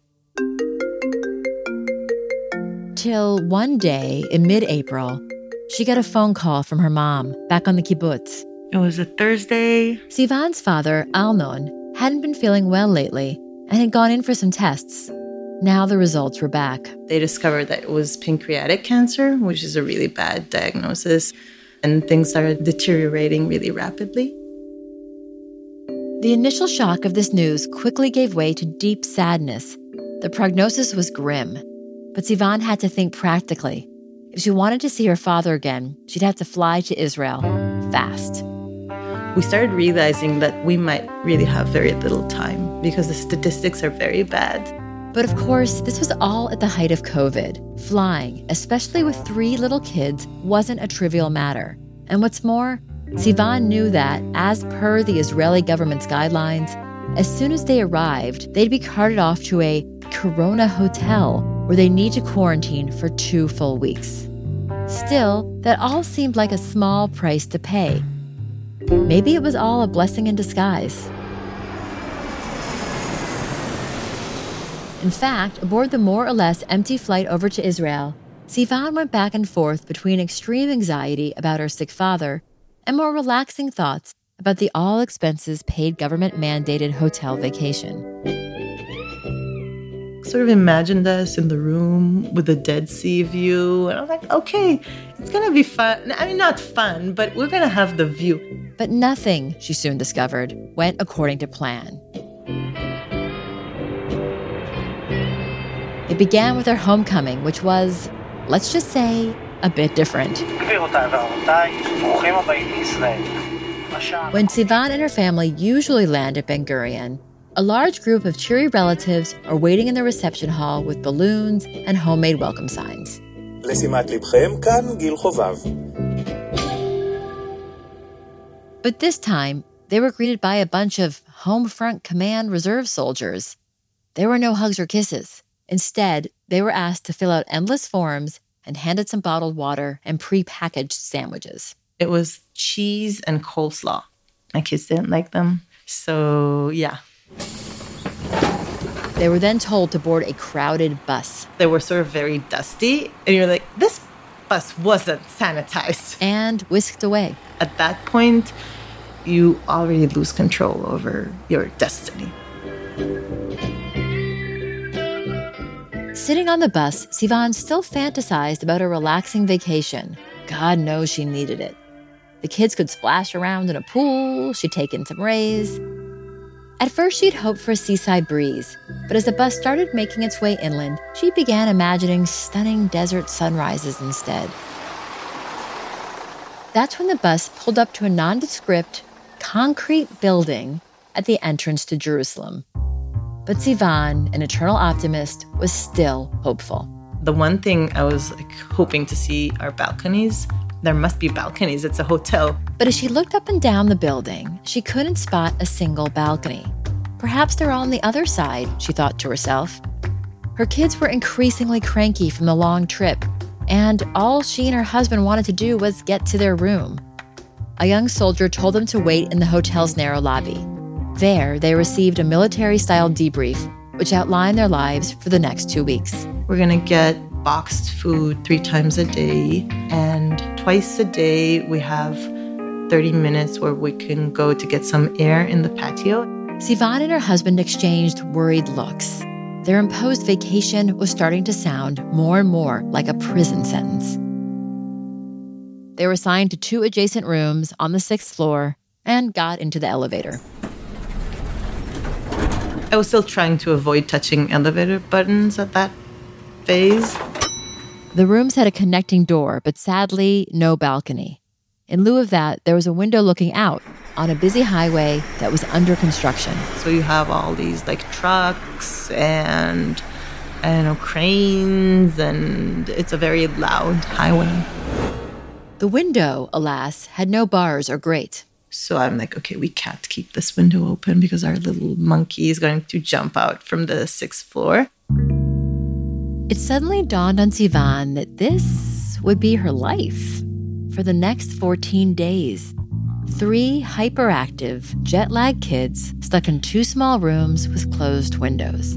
Till one day in mid-April, she got a phone call from her mom back on the kibbutz. It was a Thursday. Sivan's father, Alnon, hadn't been feeling well lately and had gone in for some tests. Now the results were back. They discovered that it was pancreatic cancer, which is a really bad diagnosis, and things started deteriorating really rapidly. The initial shock of this news quickly gave way to deep sadness. The prognosis was grim, but Sivan had to think practically. If she wanted to see her father again, she'd have to fly to Israel fast. We started realizing that we might really have very little time because the statistics are very bad. But of course, this was all at the height of COVID. Flying, especially with 3 little kids, wasn't a trivial matter. And what's more, Sivan knew that, as per the Israeli government's guidelines, as soon as they arrived, they'd be carted off to a Corona hotel where they need to quarantine for 2 full weeks. Still, that all seemed like a small price to pay. Maybe it was all a blessing in disguise. In fact, aboard the more or less empty flight over to Israel, Sivan went back and forth between extreme anxiety about her sick father and more relaxing thoughts about the all-expenses-paid government-mandated hotel vacation. Sort of imagined us in the room with the Dead Sea view, and I was like, okay, it's gonna be fun. I mean, not fun, but we're gonna have the view. But nothing, she soon discovered, went according to plan. It began with their homecoming, which was, let's just say, a bit different. When Sivan and her family usually land at Ben Gurion, a large group of cheery relatives are waiting in the reception hall with balloons and homemade welcome signs. But this time, they were greeted by a bunch of Home Front Command Reserve soldiers. There were no hugs or kisses. Instead, they were asked to fill out endless forms and handed some bottled water and pre-packaged sandwiches. It was cheese and coleslaw. My kids didn't like them, so yeah. They were then told to board a crowded bus. They were sort of very dusty, and you're like, this bus wasn't sanitized. And whisked away. At that point, you already lose control over your destiny. Sitting on the bus, Sivan still fantasized about a relaxing vacation. God knows she needed it. The kids could splash around in a pool, she'd take in some rays. At first, she'd hoped for a seaside breeze, but as the bus started making its way inland, she began imagining stunning desert sunrises instead. That's when the bus pulled up to a nondescript, concrete building at the entrance to Jerusalem. But Sivan, an eternal optimist, was still hopeful. The one thing I was hoping to see are balconies. There must be balconies. It's a hotel. But as she looked up and down the building, she couldn't spot a single balcony. Perhaps they're all on the other side, she thought to herself. Her kids were increasingly cranky from the long trip, and all she and her husband wanted to do was get to their room. A young soldier told them to wait in the hotel's narrow lobby. There, they received a military-style debrief, which outlined their lives for the next 2 weeks. We're going to get boxed food 3 times a day, and twice a day we have 30 minutes where we can go to get some air in the patio. Sivan and her husband exchanged worried looks. Their imposed vacation was starting to sound more and more like a prison sentence. They were assigned to 2 adjacent rooms on the 6th floor and got into the elevator. I was still trying to avoid touching elevator buttons at that phase. The rooms had a connecting door, but sadly, no balcony. In lieu of that, there was a window looking out, on a busy highway that was under construction. So you have all these like trucks and cranes, and it's a very loud highway. The window, alas, had no bars or grate. So I'm like, okay, we can't keep this window open because our little monkey is going to jump out from the 6th floor. It suddenly dawned on Sivan that this would be her life for the next 14 days. 3 hyperactive, jet-lagged kids stuck in 2 small rooms with closed windows.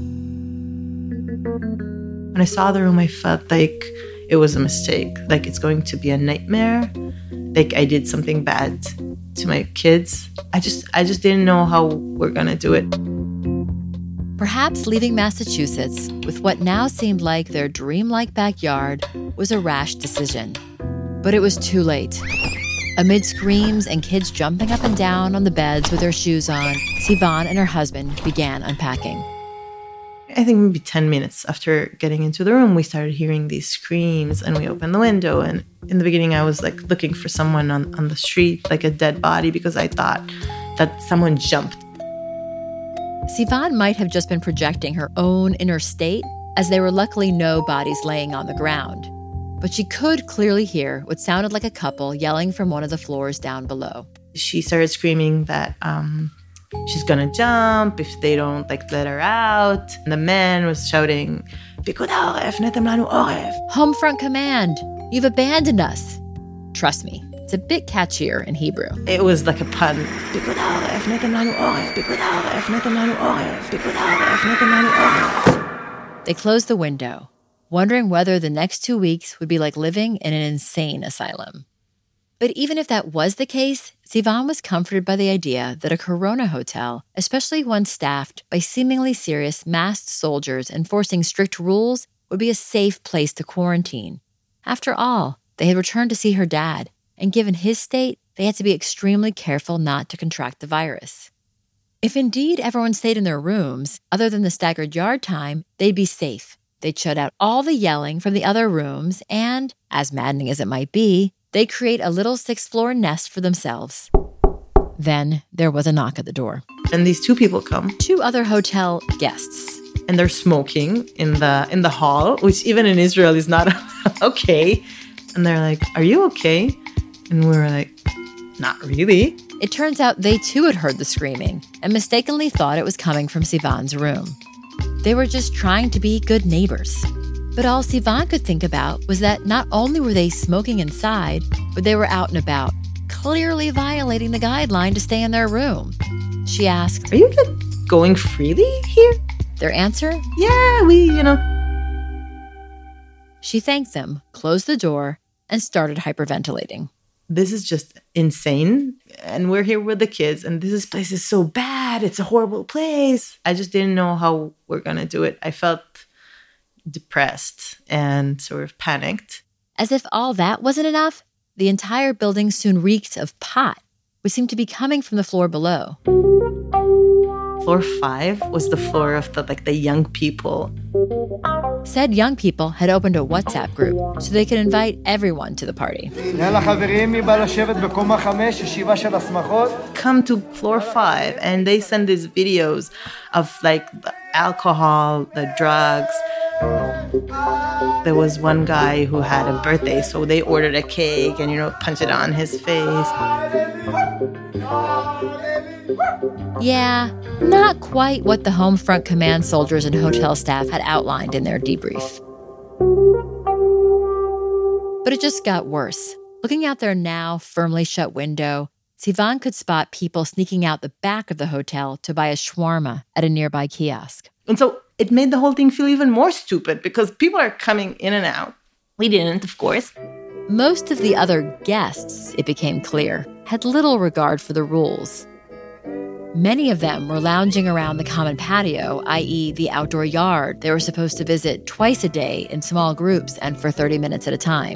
When I saw the room, I felt like it was a mistake. Like it's going to be a nightmare. Like I did something bad to my kids. I just didn't know how we're gonna do it. Perhaps leaving Massachusetts with what now seemed like their dreamlike backyard was a rash decision. But it was too late. Amid screams and kids jumping up and down on the beds with their shoes on, Sivan and her husband began unpacking. I think maybe 10 minutes after getting into the room, we started hearing these screams and we opened the window. And in the beginning, I was like looking for someone on the street, like a dead body, because I thought that someone jumped. Sivan might have just been projecting her own inner state, as there were luckily no bodies laying on the ground. But she could clearly hear what sounded like a couple yelling from one of the floors down below. She started screaming that she's gonna jump if they don't let her out. And the man was shouting, Homefront Command, you've abandoned us. Trust me, it's a bit catchier in Hebrew. It was like a pun. They closed the window, wondering whether the next 2 weeks would be like living in an insane asylum. But even if that was the case, Sivan was comforted by the idea that a Corona hotel, especially one staffed by seemingly serious masked soldiers enforcing strict rules, would be a safe place to quarantine. After all, they had returned to see her dad, and given his state, they had to be extremely careful not to contract the virus. If indeed everyone stayed in their rooms, other than the staggered yard time, they'd be safe. They'd shut out all the yelling from the other rooms and, as maddening as it might be, they'd create a little 6th-floor nest for themselves. Then there was a knock at the door. And these 2 people come. 2 other hotel guests. And they're smoking in the hall, which even in Israel is not okay. And they're like, are you okay? And we were like, not really. It turns out they too had heard the screaming and mistakenly thought it was coming from Sivan's room. They were just trying to be good neighbors. But all Sivan could think about was that not only were they smoking inside, but they were out and about, clearly violating the guideline to stay in their room. She asked, are you going freely here? Their answer? Yeah, She thanked them, closed the door, and started hyperventilating. This is just insane. And we're here with the kids, and this place is so bad. It's a horrible place. I just didn't know how we're going to do it. I felt depressed and sort of panicked. As if all that wasn't enough, the entire building soon reeked of pot, which seemed to be coming from the floor below. Floor 5 was the floor of the young people. Said young people had opened a WhatsApp group so they could invite everyone to the party. Come to floor 5, and they send these videos of the alcohol, the drugs. There was one guy who had a birthday, so they ordered a cake and, punch it on his face. Yeah, not quite what the Homefront Command soldiers and hotel staff had outlined in their debrief. But it just got worse. Looking out their now firmly shut window, Sivan could spot people sneaking out the back of the hotel to buy a shawarma at a nearby kiosk. And so it made the whole thing feel even more stupid because people are coming in and out. We didn't, of course. Most of the other guests, it became clear, had little regard for the rules. Many of them were lounging around the common patio, i.e. the outdoor yard they were supposed to visit twice a day in small groups and for 30 minutes at a time.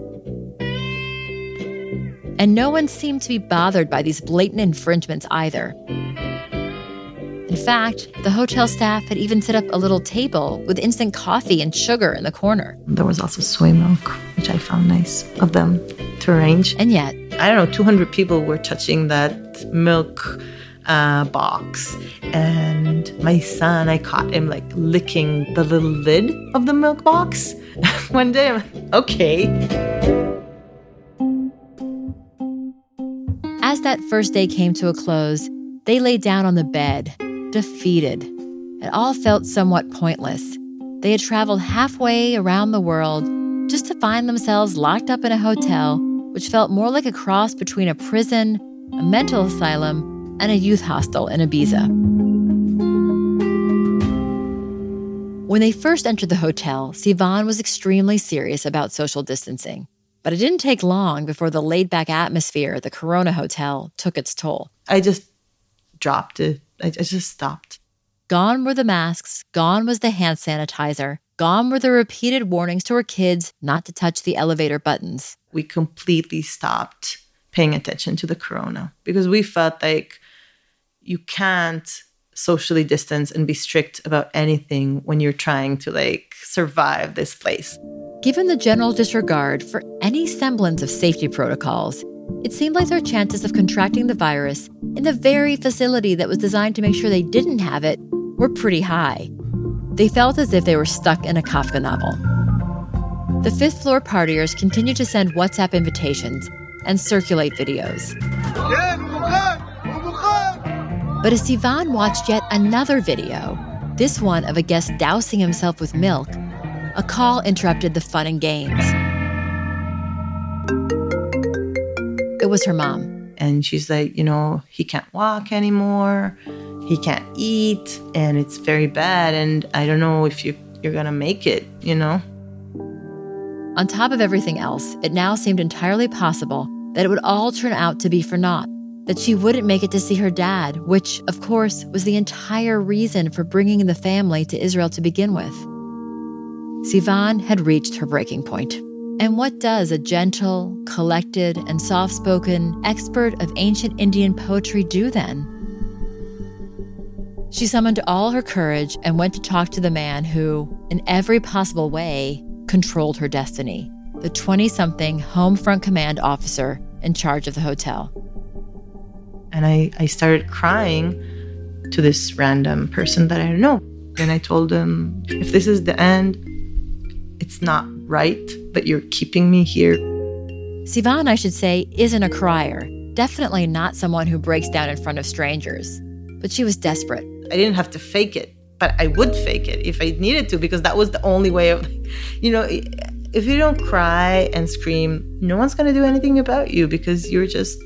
And no one seemed to be bothered by these blatant infringements either. In fact, the hotel staff had even set up a little table with instant coffee and sugar in the corner. There was also soy milk, which I found nice of them to arrange. And yet, 200 people were touching that milk box. And my son, I caught him like licking the little lid of the milk box. One day, I'm like, okay. As that first day came to a close, they lay down on the bed, defeated. It all felt somewhat pointless. They had traveled halfway around the world just to find themselves locked up in a hotel, which felt more like a cross between a prison, a mental asylum, and a youth hostel in Ibiza. When they first entered the hotel, Sivan was extremely serious about social distancing. But it didn't take long before the laid-back atmosphere at the Corona Hotel took its toll. I just dropped it. I just stopped. Gone were the masks, gone was the hand sanitizer, gone were the repeated warnings to her kids not to touch the elevator buttons. We completely stopped paying attention to the Corona because we felt like you can't socially distance and be strict about anything when you're trying to survive this place. Given the general disregard for any semblance of safety protocols, it seemed like their chances of contracting the virus in the very facility that was designed to make sure they didn't have it were pretty high. They felt as if they were stuck in a Kafka novel. The fifth-floor partiers continued to send WhatsApp invitations and circulate videos. But as Sivan watched yet another video, this one of a guest dousing himself with milk, a call interrupted the fun and games. It was her mom. And she's like, he can't walk anymore. He can't eat. And it's very bad. And I don't know if you're going to make it, On top of everything else, it now seemed entirely possible that it would all turn out to be for naught, that she wouldn't make it to see her dad, which, of course, was the entire reason for bringing the family to Israel to begin with. Sivan had reached her breaking point. And what does a gentle, collected, and soft-spoken expert of ancient Indian poetry do then? She summoned all her courage and went to talk to the man who, in every possible way, controlled her destiny, the 20-something Home Front Command officer in charge of the hotel. And I started crying to this random person that I don't know. And I told him, if this is the end, it's not right that you're keeping me here. Sivan, I should say, isn't a crier. Definitely not someone who breaks down in front of strangers. But she was desperate. I didn't have to fake it, but I would fake it if I needed to, because that was the only way of, if you don't cry and scream, no one's going to do anything about you because you're just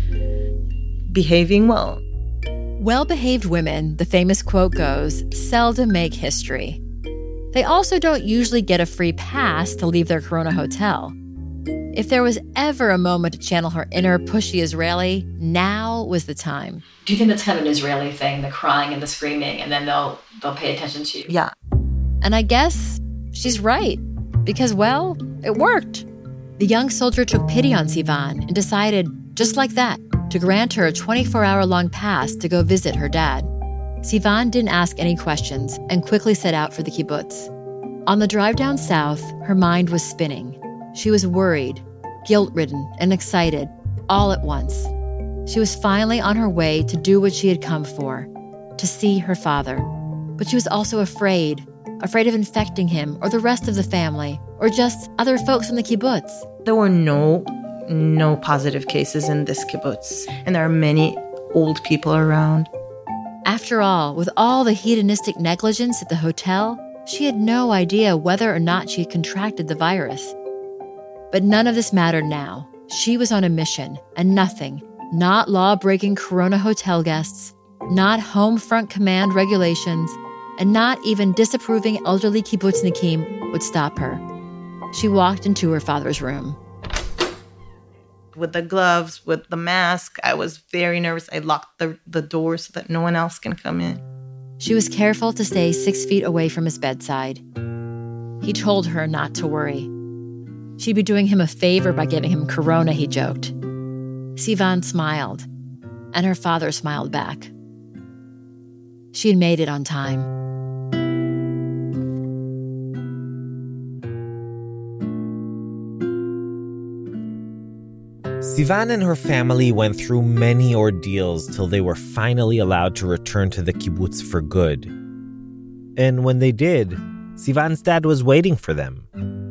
behaving well. Well-behaved women, the famous quote goes, seldom make history. They also don't usually get a free pass to leave their Corona hotel. If there was ever a moment to channel her inner pushy Israeli, now was the time. Do you think that's kind of an Israeli thing, the crying and the screaming, and then they'll pay attention to you? Yeah. And I guess she's right, because, well, it worked. The young soldier took pity on Sivan and decided, just like that, to grant her a 24-hour-long pass to go visit her dad. Sivan didn't ask any questions and quickly set out for the kibbutz. On the drive down south, her mind was spinning. She was worried, guilt-ridden, and excited, all at once. She was finally on her way to do what she had come for, to see her father. But she was also afraid of infecting him or the rest of the family, or just other folks from the kibbutz. There were no positive cases in this kibbutz, and there are many old people around. After all, with all the hedonistic negligence at the hotel, she had no idea whether or not she had contracted the virus. But none of this mattered now. She was on a mission, and nothing, not law-breaking Corona hotel guests, not Home Front Command regulations, and not even disapproving elderly kibbutznikim would stop her. She walked into her father's room. With the gloves, with the mask, I was very nervous. I locked the door so that no one else can come in. She was careful to stay 6 feet away from his bedside. He told her not to worry. She'd be doing him a favor by giving him Corona, he joked. Sivan smiled, and her father smiled back. She had made it on time. Sivan and her family went through many ordeals till they were finally allowed to return to the kibbutz for good. And when they did, Sivan's dad was waiting for them.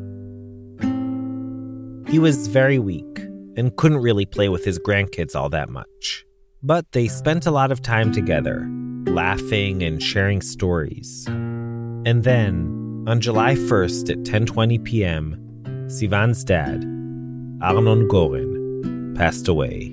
He was very weak and couldn't really play with his grandkids all that much. But they spent a lot of time together, laughing and sharing stories. And then, on July 1st at 10:20 p.m., Sivan's dad, Arnon Goren, passed away.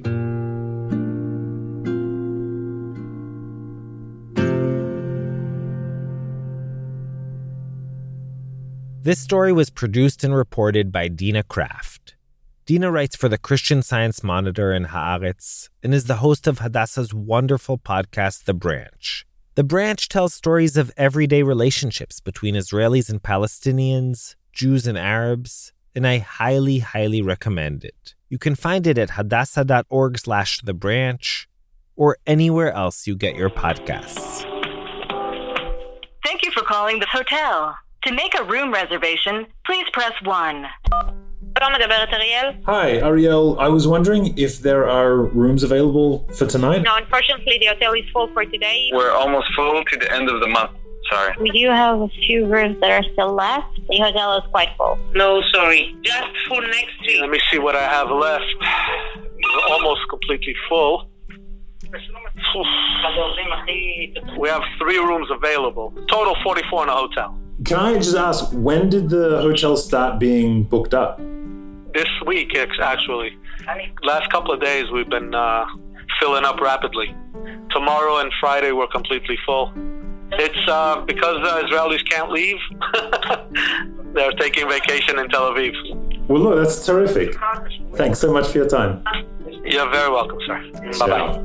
This story was produced and reported by Dina Kraft. Dina writes for the Christian Science Monitor and Haaretz and is the host of Hadassah's wonderful podcast, The Branch. The Branch tells stories of everyday relationships between Israelis and Palestinians, Jews and Arabs, and I highly, highly recommend it. You can find it at hadassah.org/thebranch or anywhere else you get your podcasts. Thank you for calling the hotel. To make a room reservation, please press 1. Hi, Ariel. I was wondering if there are rooms available for tonight? No, unfortunately, the hotel is full for today. We're almost full to the end of the month. Sorry. We do have a few rooms that are still left. The hotel is quite full. No, sorry. Just for next week. Let me see what I have left. We're almost completely full. We have 3 rooms available. Total 44 in the hotel. Can I just ask, when did the hotel start being booked up? This week, actually. Last couple of days, we've been filling up rapidly. Tomorrow and Friday, we're completely full. It's because Israelis can't leave. They're taking vacation in Tel Aviv. Well, look, that's terrific. Thanks so much for your time. You're very welcome, sir. Bye-bye.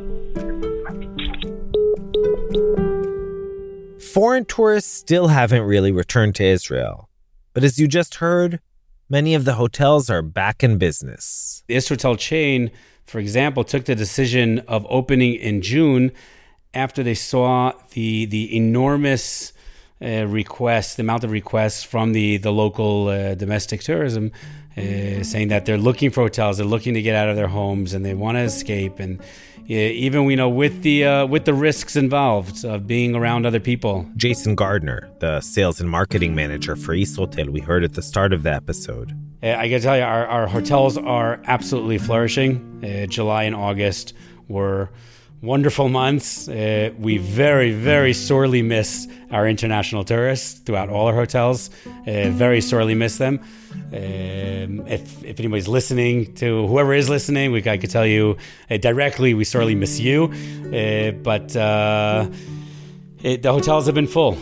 Foreign tourists still haven't really returned to Israel. But as you just heard, many of the hotels are back in business. The Israel chain, for example, took the decision of opening in June after they saw the enormous requests, the amount of requests from the local domestic tourism, saying that they're looking for hotels, they're looking to get out of their homes, and they want to escape. And even with the risks involved of being around other people. Jason Gardner, the sales and marketing manager for Israel, we heard at the start of the episode. I got to tell you, our hotels are absolutely flourishing. July and August were wonderful months. We very, very sorely miss our international tourists throughout all our hotels. Very sorely miss them. If anybody's listening, to whoever is listening, I could tell you directly, we sorely miss you. But the hotels have been full.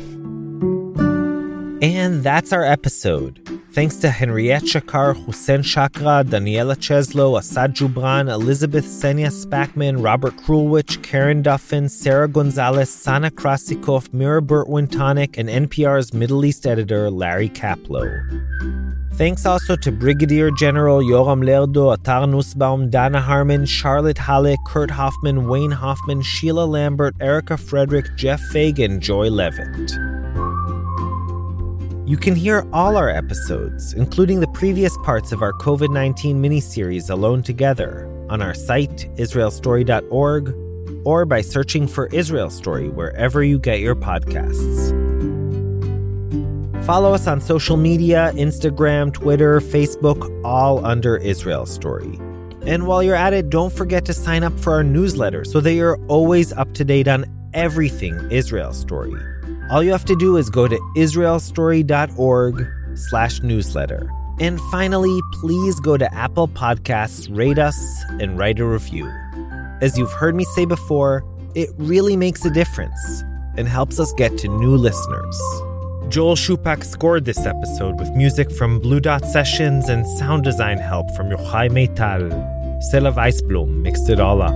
And that's our episode. Thanks to Henriette Shakar, Hussein Shakra, Daniela Cheslow, Asad Jubran, Elizabeth Senya Spackman, Robert Krulwich, Karen Duffin, Sarah Gonzalez, Sana Krasikov, Mira Burt-Wintonic, and NPR's Middle East editor, Larry Kaplow. Thanks also to Brigadier General Yoram Lerdo, Atar Nussbaum, Dana Harmon, Charlotte Halle, Kurt Hoffman, Wayne Hoffman, Sheila Lambert, Erica Frederick, Jeff Faig, and Joy Levitt. You can hear all our episodes, including the previous parts of our COVID-19 miniseries Alone Together, on our site, israelstory.org, or by searching for Israel Story wherever you get your podcasts. Follow us on social media, Instagram, Twitter, Facebook, all under Israel Story. And while you're at it, don't forget to sign up for our newsletter so that you're always up to date on everything Israel Story. All you have to do is go to israelstory.org/newsletter. And finally, please go to Apple Podcasts, rate us, and write a review. As you've heard me say before, it really makes a difference and helps us get to new listeners. Joel Shupak scored this episode with music from Blue Dot Sessions and sound design help from Yochai Meital. Sela Weisblum mixed it all up.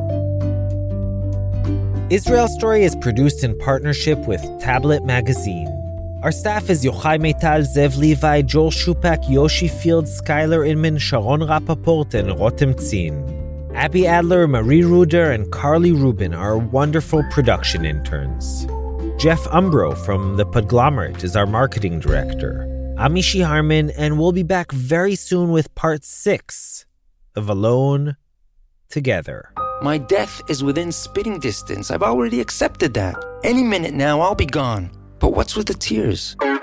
Israel Story is produced in partnership with Tablet Magazine. Our staff is Yochai Meital, Zev Levi, Joel Shupak, Yoshi Field, Skylar Inman, Sharon Rappaport, and Rotem Tzin. Abby Adler, Marie Ruder, and Carly Rubin are wonderful production interns. Jeff Umbro from The Podglomerate is our marketing director. I'm Mishi Harman, and we'll be back very soon with part 6 of Alone together. My death is within spitting distance. I've already accepted that. Any minute now, I'll be gone. But what's with the tears?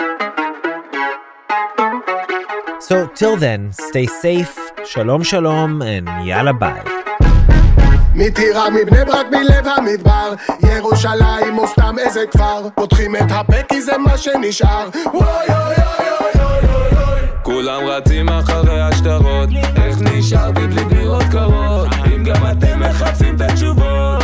So till then, stay safe, shalom shalom, and yalla bye. מטירה, מבני ברק, מלב המדבר, ירושלים או סתם איזה כפר, פותחים את הפה כי זה מה שנשאר. וואי אוי אוי אוי אוי אוי, כולם רצים אחרי השטרות, איך נשארתי בלי דירות קרות, אם גם אתם מחפשים את התשובות.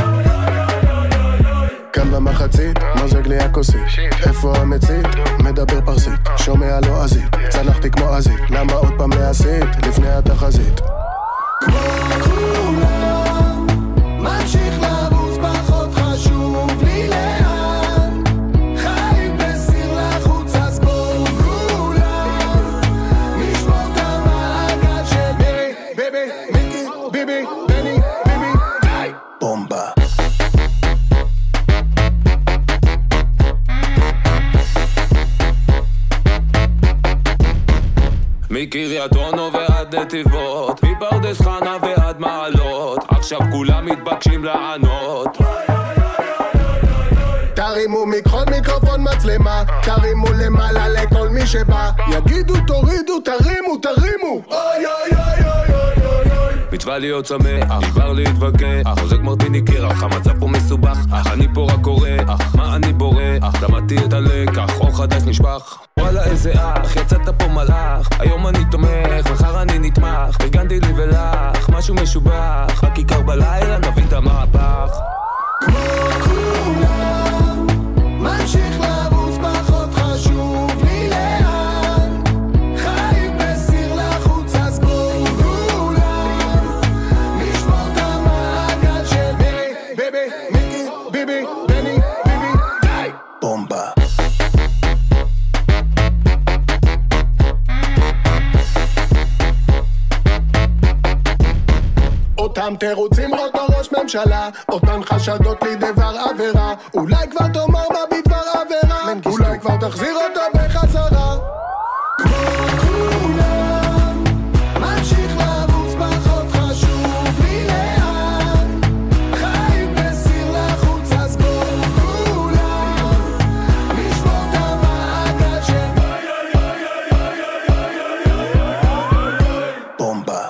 כאן במחצית, מזג לי הכוסית, איפה המצית? מדבר פרסית, שומע לא עזית, צנחתי כמו עזית, למה עוד פעם להסית, לפני התחזית. כמו כולם, ממשיך לרוץ פחות חשוב לי לאן, חיים בסיר לחוץ אז בואו כולם, נשמור את המעגל של ביבי, ביבי, מיקי, ביבי, בני, ביבי, די, בומבה. מקריית אונו ועד נתיבות, מפרדס חנה ועד מעלות, עכשיו כולם מתבקשים לענות. תרימו מיקרופון מצלמה, תרימו למעלה לכל מי שבא, יגידו תורידו, תרימו, תרימו, אוי אוי אוי אוי אוי אוי. מצווה להיות שמח, נשבר להתווכח, חוזק מרטיני קרח, המצב פה מסובך, אני פה רק קורא, מה אני בורח, למדתי את הלקח, אור חדש נשפך, וואלה איזה אח, יצאת פה מלאך, היום אני תומך, מחר אני נתמך, פרגנתי לי ולך, משהו משובח, רק עיקר בלילה נביא את המהפך. כמו כולם, ממשיך לרוץ פחות חשוב לי לאן, חיים בסיר לחוץ אז בואו כולם, נשמור את המעגל של ביבי, ביבי, מיקי, ביבי, בני, ביבי, די, בומבה. אותם תירוצים רוטו ראש ממשלה, אותן חשדות לי דבר עבירה, אולי כבר תאמר מה בדבר עבירה, אולי כבר תחזיר אותו בחזרה. כמו כולם, ממשיך לרוץ פחות חשוב לי לאן, חיים בסיר לחוץ אז בואו כולם, נשמור את המעגל של בומבה.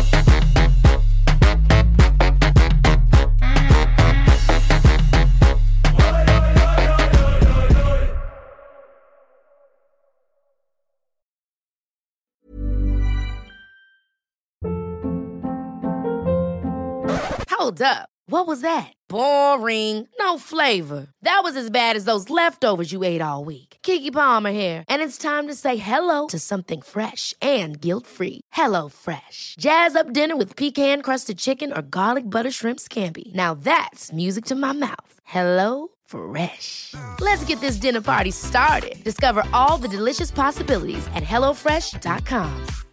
Hold up. What was that? Boring. No flavor. That was as bad as those leftovers you ate all week. Keke Palmer here, and it's time to say hello to something fresh and guilt-free. Hello Fresh. Jazz up dinner with pecan-crusted chicken or garlic butter shrimp scampi. Now that's music to my mouth. Hello Fresh. Let's get this dinner party started. Discover all the delicious possibilities at HelloFresh.com.